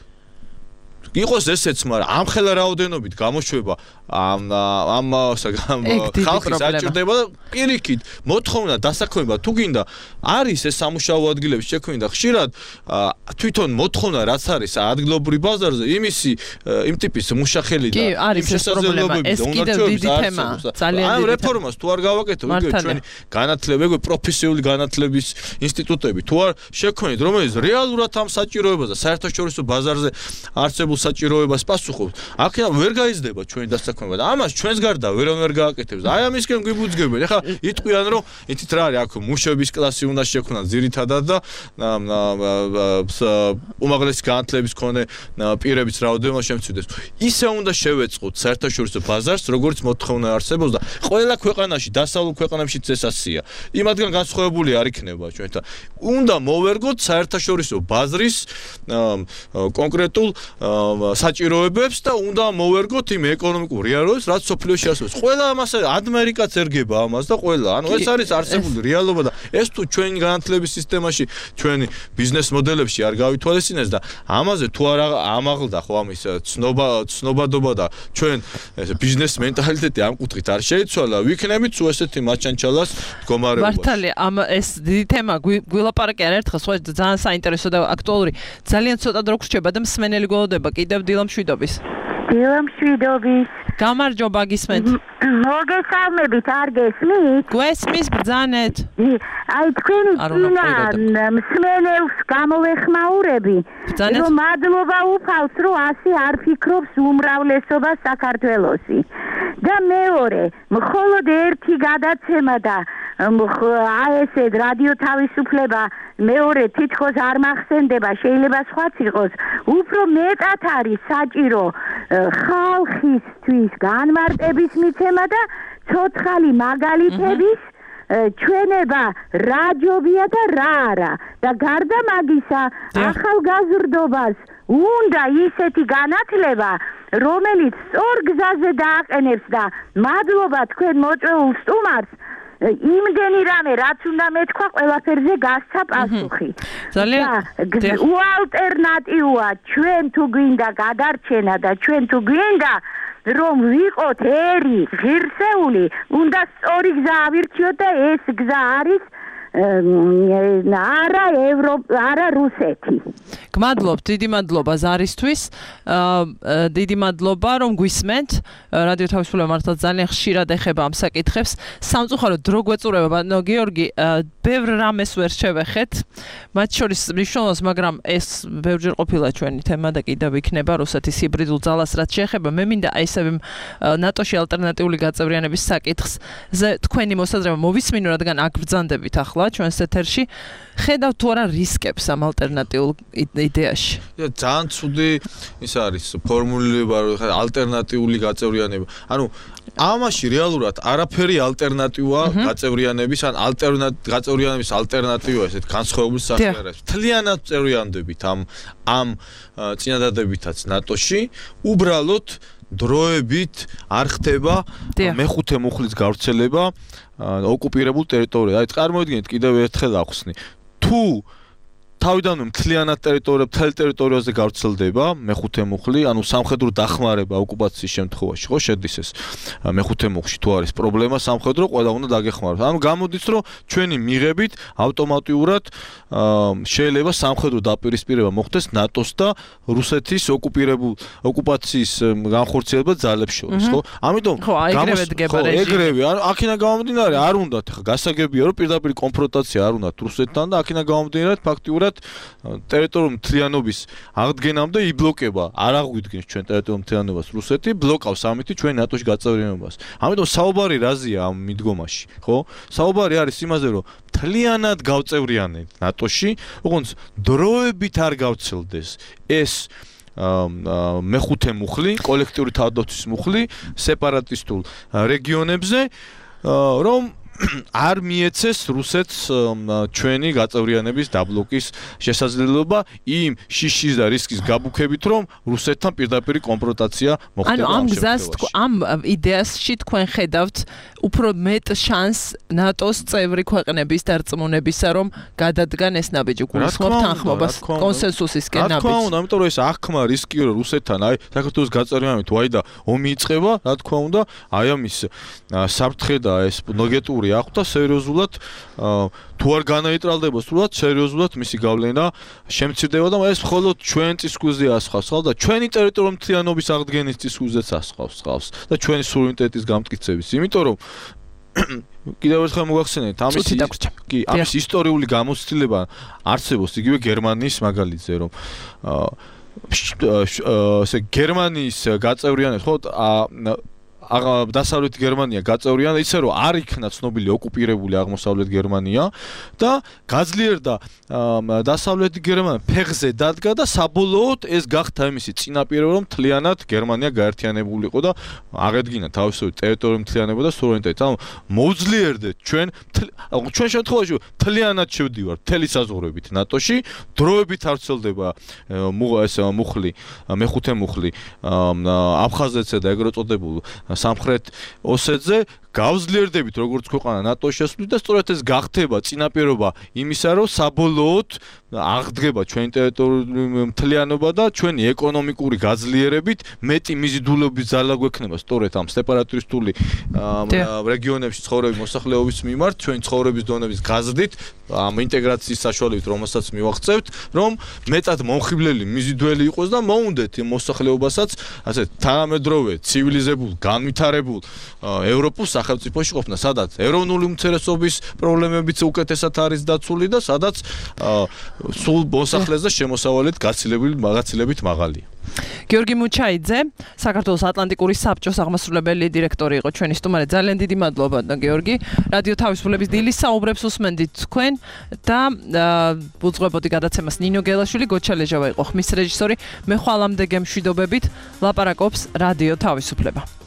იყოს ესეც, მაგრამ ამ ხელა რაოდენობით გამოშვება ამ ხალხის საჭიროება და პირიქით მოთხოვნა დასაქმება თუ გინდა არის ეს სამუშაო ადგილების შექმნა და ხშირად თვითონ მოთხოვნა რაც არის ადგილობრივ ბაზარზე იმისი იმ ტიპის მუშახელი და იმ შესაძლებლობები და უნარჩვევები ამ რეფორმას თუ არ გავაკეთო იგივე ჩვენი განათლება პროფესიული განათლების ინსტიტუტები თუ არ შექმნით რომელიც რეალურად ამ საჭიროებაზე საერთაშორისო ბაზარზე არსებულ საჭიროებას პასუხობს. აქედან ვერ გაიზრდება ჩვენი დასაქმება და ამას ჩვენს გარდა ვერ გააკეთებს. აი ამისკენ გვიბუძგებენ. ეხლა იტყვიან რომ ითით რა არის აქ მუშების კლასი უნდა შექმნან ძირითადად და უმაღლესი განათლების მქონე პირების რაოდენობა შემცირდეს. ისე უნდა შევეწყოთ საერთაშორისო ბაზარს, როგორც მოთხოვნა არსებობს და ყველა ქვეყანაში, დასავლურ ქვეყანებშიც ეს ასია. იმათგან განსხვავებული არ იქნება ჩვენთან. უნდა მოვერგოთ საერთაშორისო ბაზრის კონკრეტულ საჭიროებებს და უნდა მოვერგოთ იმ ეკონომიკურ რეალობას, რაც სოფლიოში არსებობს. ყველა ამას ამერიკაც ერგება ამას და ყველა. ანუ ეს არის არსებული რეალობა და ეს თუ ჩვენი განათლების სისტემაში, ჩვენი ბიზნეს მოდელებში არ გავითვალისწინეს და ამაზე თუ არ ამაღლდა ხო ამის ცნობადობა და ჩვენ ეს ბიზნეს მენტალიტეტი ამ კუთხით არ შეიცვალა, ვიქნებით თუ ესეთი მაჩანჩალას მდგომარეობაში. მართალია, ეს დიდი თემა გვილაპარაკე არაერთხელ, სხვა ძალიან საინტერესო და აქტუალური. ძალიან ცოტა დრო გრჩება და მსმენელი გველოდება კიდევ დილამშვიდობის. დილამშვიდობის. გამარჯობა, გისმენთ. მოგესალმებით, არ გესმით? გვესმის ბრძანეთ. აი თქვენი წინა მსმენელს გამოვეხმაურები, რომ მადლობა უფალს, რომ ასე არ ფიქრობს უმრავლესობა საქართველოსი. და მეორე, მხოლოდ ერთი გადაცემა და აი ესე რადიო თავისუფლება მეორე თითქოს არ მახსენდება, შეიძლება სხვაც იყოს, უფრო მეტად არის საჭირო ხალხისთვის განმარტების მიცემა და ცოცხალი მაგალითების ჩვენება რა ჯობია და რა არა და გარდა მაგისა ახალგაზრდობას უნდა ისეთი განათლება, რომელიც სწორ გზაზე დააყენებს და მადლობა თქვენ მოწვეულ სტუმარს იმდენი რამე რაც უნდა მეთქვა ყველაფერზე გასცა პასუხი. ძალიან უალტერნატიუა ჩვენ თუ გვინდა გადარჩენა და ჩვენ თუ გვინდა რომ ვიყოთ ერი ღირსეული, უნდა სწორი გზა ავირჩიოთ და ეს გზა არის არა რუსეთი. გმადლობთ, დიდი მადლობა ზარისთვის. დიდი მადლობა რომ გვისმენთ. რადიო თავისუფლება მართლა ძალიან ხშირად ეხება ამ საკითხებს. სამწუხაროდ დრო გვეწურება, გიორგი, ბევრ რამეს ვერ შევეხეთ. მათ შორის მნიშვნელოვანს, მაგრამ ეს ბევრჯერ ყოფილა ჩვენი თემა და კიდევ იქნება რუსეთის ჰიბრიდულ ძალას რაც შეეხება. მე მინდა აი ესე ნატოში ალტერნატიული გაწევრიანების საკითხს თქვენი მოსაზრება მოვისმინო, რადგან აქ ბრძანდებით ახლა ჩვენს ეთერში. ხედავთ თუ არა რისკებს ამ ალტერნატიულ იდეაში? ძალიან ცუდი ის არის ფორმულირება, ალტერნატიული გაწევრიანება. ანუ ამაში რეალურად არაფერი ალტერნატივა გაწევრიანების ან გაწევრიანების ალტერნატივა ესეთ განსხვავებული სახე არ არის. მთლიანად წევრიანდებით ამ წინადადებითაც ნატოში, უბრალოდ დროებით არ ხდება მეხუთე მუხლის გავრცელება ოკუპირებულ ტერიტორიაზე. აი წარმოიდგინეთ კიდევ ერთხელ ახსნი. თუ თავიდანვე მთლიანად მთელ ტერიტორიაზე გავრცელდება მეხუთე მუხლი, ანუ სამხედრო დახმარება ოკუპაციის შემთხვევაში, ხო, შედის ეს მეხუთე მუხლში თუ არის პრობლემა სამხედრო, ყველა უნდა დაგეხმაროს. ანუ გამოდის, რომ ჩვენი მიღებით ავტომატურად შეიძლება სამხედრო დაპირისპირება მოხდეს ნატოს და რუსეთის ოკუპაციის განხორციელება ძალებს შორის, ხო? ამიტომ ეგრევე, ანუ აქინა გამომდინარე არ უნდათ, ხა გასაგებია, რომ პირდაპირ კონფრონტაცია არ უნდათ რუსეთთან და აქინა გამომდინარე ფაქტიურად ტერიტორიულ მთლიანობის აღდგენამდე იბლოკება, არ აღვიდგენს ჩვენ ტერიტორიულ მთლიანობას რუსეთი, ბლოკავს ამით ჩვენ ნატოში გაწევრიანებას. ამიტომ საუბარი რაზეა ამ მიდგომაში, ხო? საუბარი არის იმაზე, რომ მთლიანად გავწევრიანეთ ნატოში, ოღონდ დროებით არ გავცელდეს ეს მეხუთე მუხლი, კოლექტიური თავდაცვის მუხლი სეპარატისტულ რეგიონებზე, რომ არ მიეცეს რუსეთს ჩვენი გაწევრიანების დაბლოკის შესაძლებლობა იმ შიშის და რისკის გაბუქებით, რომ რუსეთთან პირდაპირ კონფრონტაცია მოხდება. ანუ ამ გზას, ამ იდეასში თქვენ ხედავთ უფრო მეტ შანსს ნატოს წევრი ქვეყნების დარწმუნებისა, რომ გადადგან ეს ნაბიჯი, გულისხმობ თანხმობას კონსენსუსისკენ ნაბიჯს. რა თქმა უნდა, ამიტომ რომ ეს აღქმა რისკია, რომ რუსეთთან აი საქართველოს გაწევრიანებით ვაი და ომი იწყება, რა თქმა უნდა, აი ამის საფრთხე და ეს ნეგატიური ახვდა სერიოზულად თუ არ განაიტრალდება სრულად სერიოზულად მისი გავლენა შემცირდება და ეს მხოლოდ ჩვენ წისქვილზე ასხავს და ჩვენი ტერიტორიული მთლიანობის აღდგენის წისქვილზეც ასხავს და ჩვენი სუვერენიტეტის გამტკიცების, იმიტომ რომ კიდევ ერთხელ მოგახსენეთ ამის ისტორიული გამოცდილება არსებობს იგივე გერმანიის მაგალითზე, რომ ესე გერმანიის გაწევრიანება ხო დასავლეთ გერმანია გაწევრიანდა ისე რომ არ იქნა ცნობილი ოკუპირებული აღმოსავლეთ გერმანია და გაძლიერდა დასავლეთ გერმანია ფეხზე დადგა და საბოლოოდ ეს გახდა იმისი წინაპირობა რომ მთლიანად გერმანია გაერთიანებულიყო და აღედგინა თავისუფლად ტერიტორიული მთლიანობა და სუვერენიტეტი. ანუ მოუძლიერდეთ ჩვენ შემთხვევაში მთლიანად შევდივართ მთელი საზღვრებით ნატოში, დროებით არ ვრცელდება ეს მუხლი, მეხუთე მუხლი აფხაზეთსა და ეგრეთ წოდებულ სამხრეთ ოსეთზე გავძლიერდებით როგორც ქვეყანა ნატოში შესვლით და სწორედ ეს გახდება წინაპირობა იმისა რომ საბოლოოდ აღდგება ჩვენი ტერიტორიული მთლიანობა და ჩვენი ეკონომიკური გაძლიერებით მეტი მიზიდულობის ძალა გვექნება სწორედ ამ სეპარატისტული რეგიონებში ცხოვრების მოსახლეობის მიმართ ჩვენი ცხოვრების დონების გაზრდით ამ ინტეგრაციის საშუალებით რომელსაც მივაღწევთ რომ მეტად მომხიბლელი მიზიდველი იყოს და მოუნდეთ იმ მოსახლეობასაც ასე თანამედროვე ცივილიზებულ განვითარებულ ევროპულ სახელმწიფოში ყოფნა სადაც ეროვნული უმცირესობის პრობლემებიც უკეთესად არის დაცული და სადაც სულ მოსახლეზე შემოსავალით გაცილებით მაღალია. გიორგი მუჩაიძე, საქართველოს ატლანტიკური საბჭოს აღმასრულებელი დირექტორი იყო ჩვენი სტუმარი. ძალიან დიდი მადლობა და გიორგი. რადიო თავისუფლების დილის საუბრებს უსმენდით თქვენ და უძღვებოდი გადაცემას ნინო გელაშვილი, გოჩა ლეჟავა იყო ხმის რეჟისორი. მე ხვალამდე გემშვიდობებით ლაპარაკობს რადიო თავისუფლება.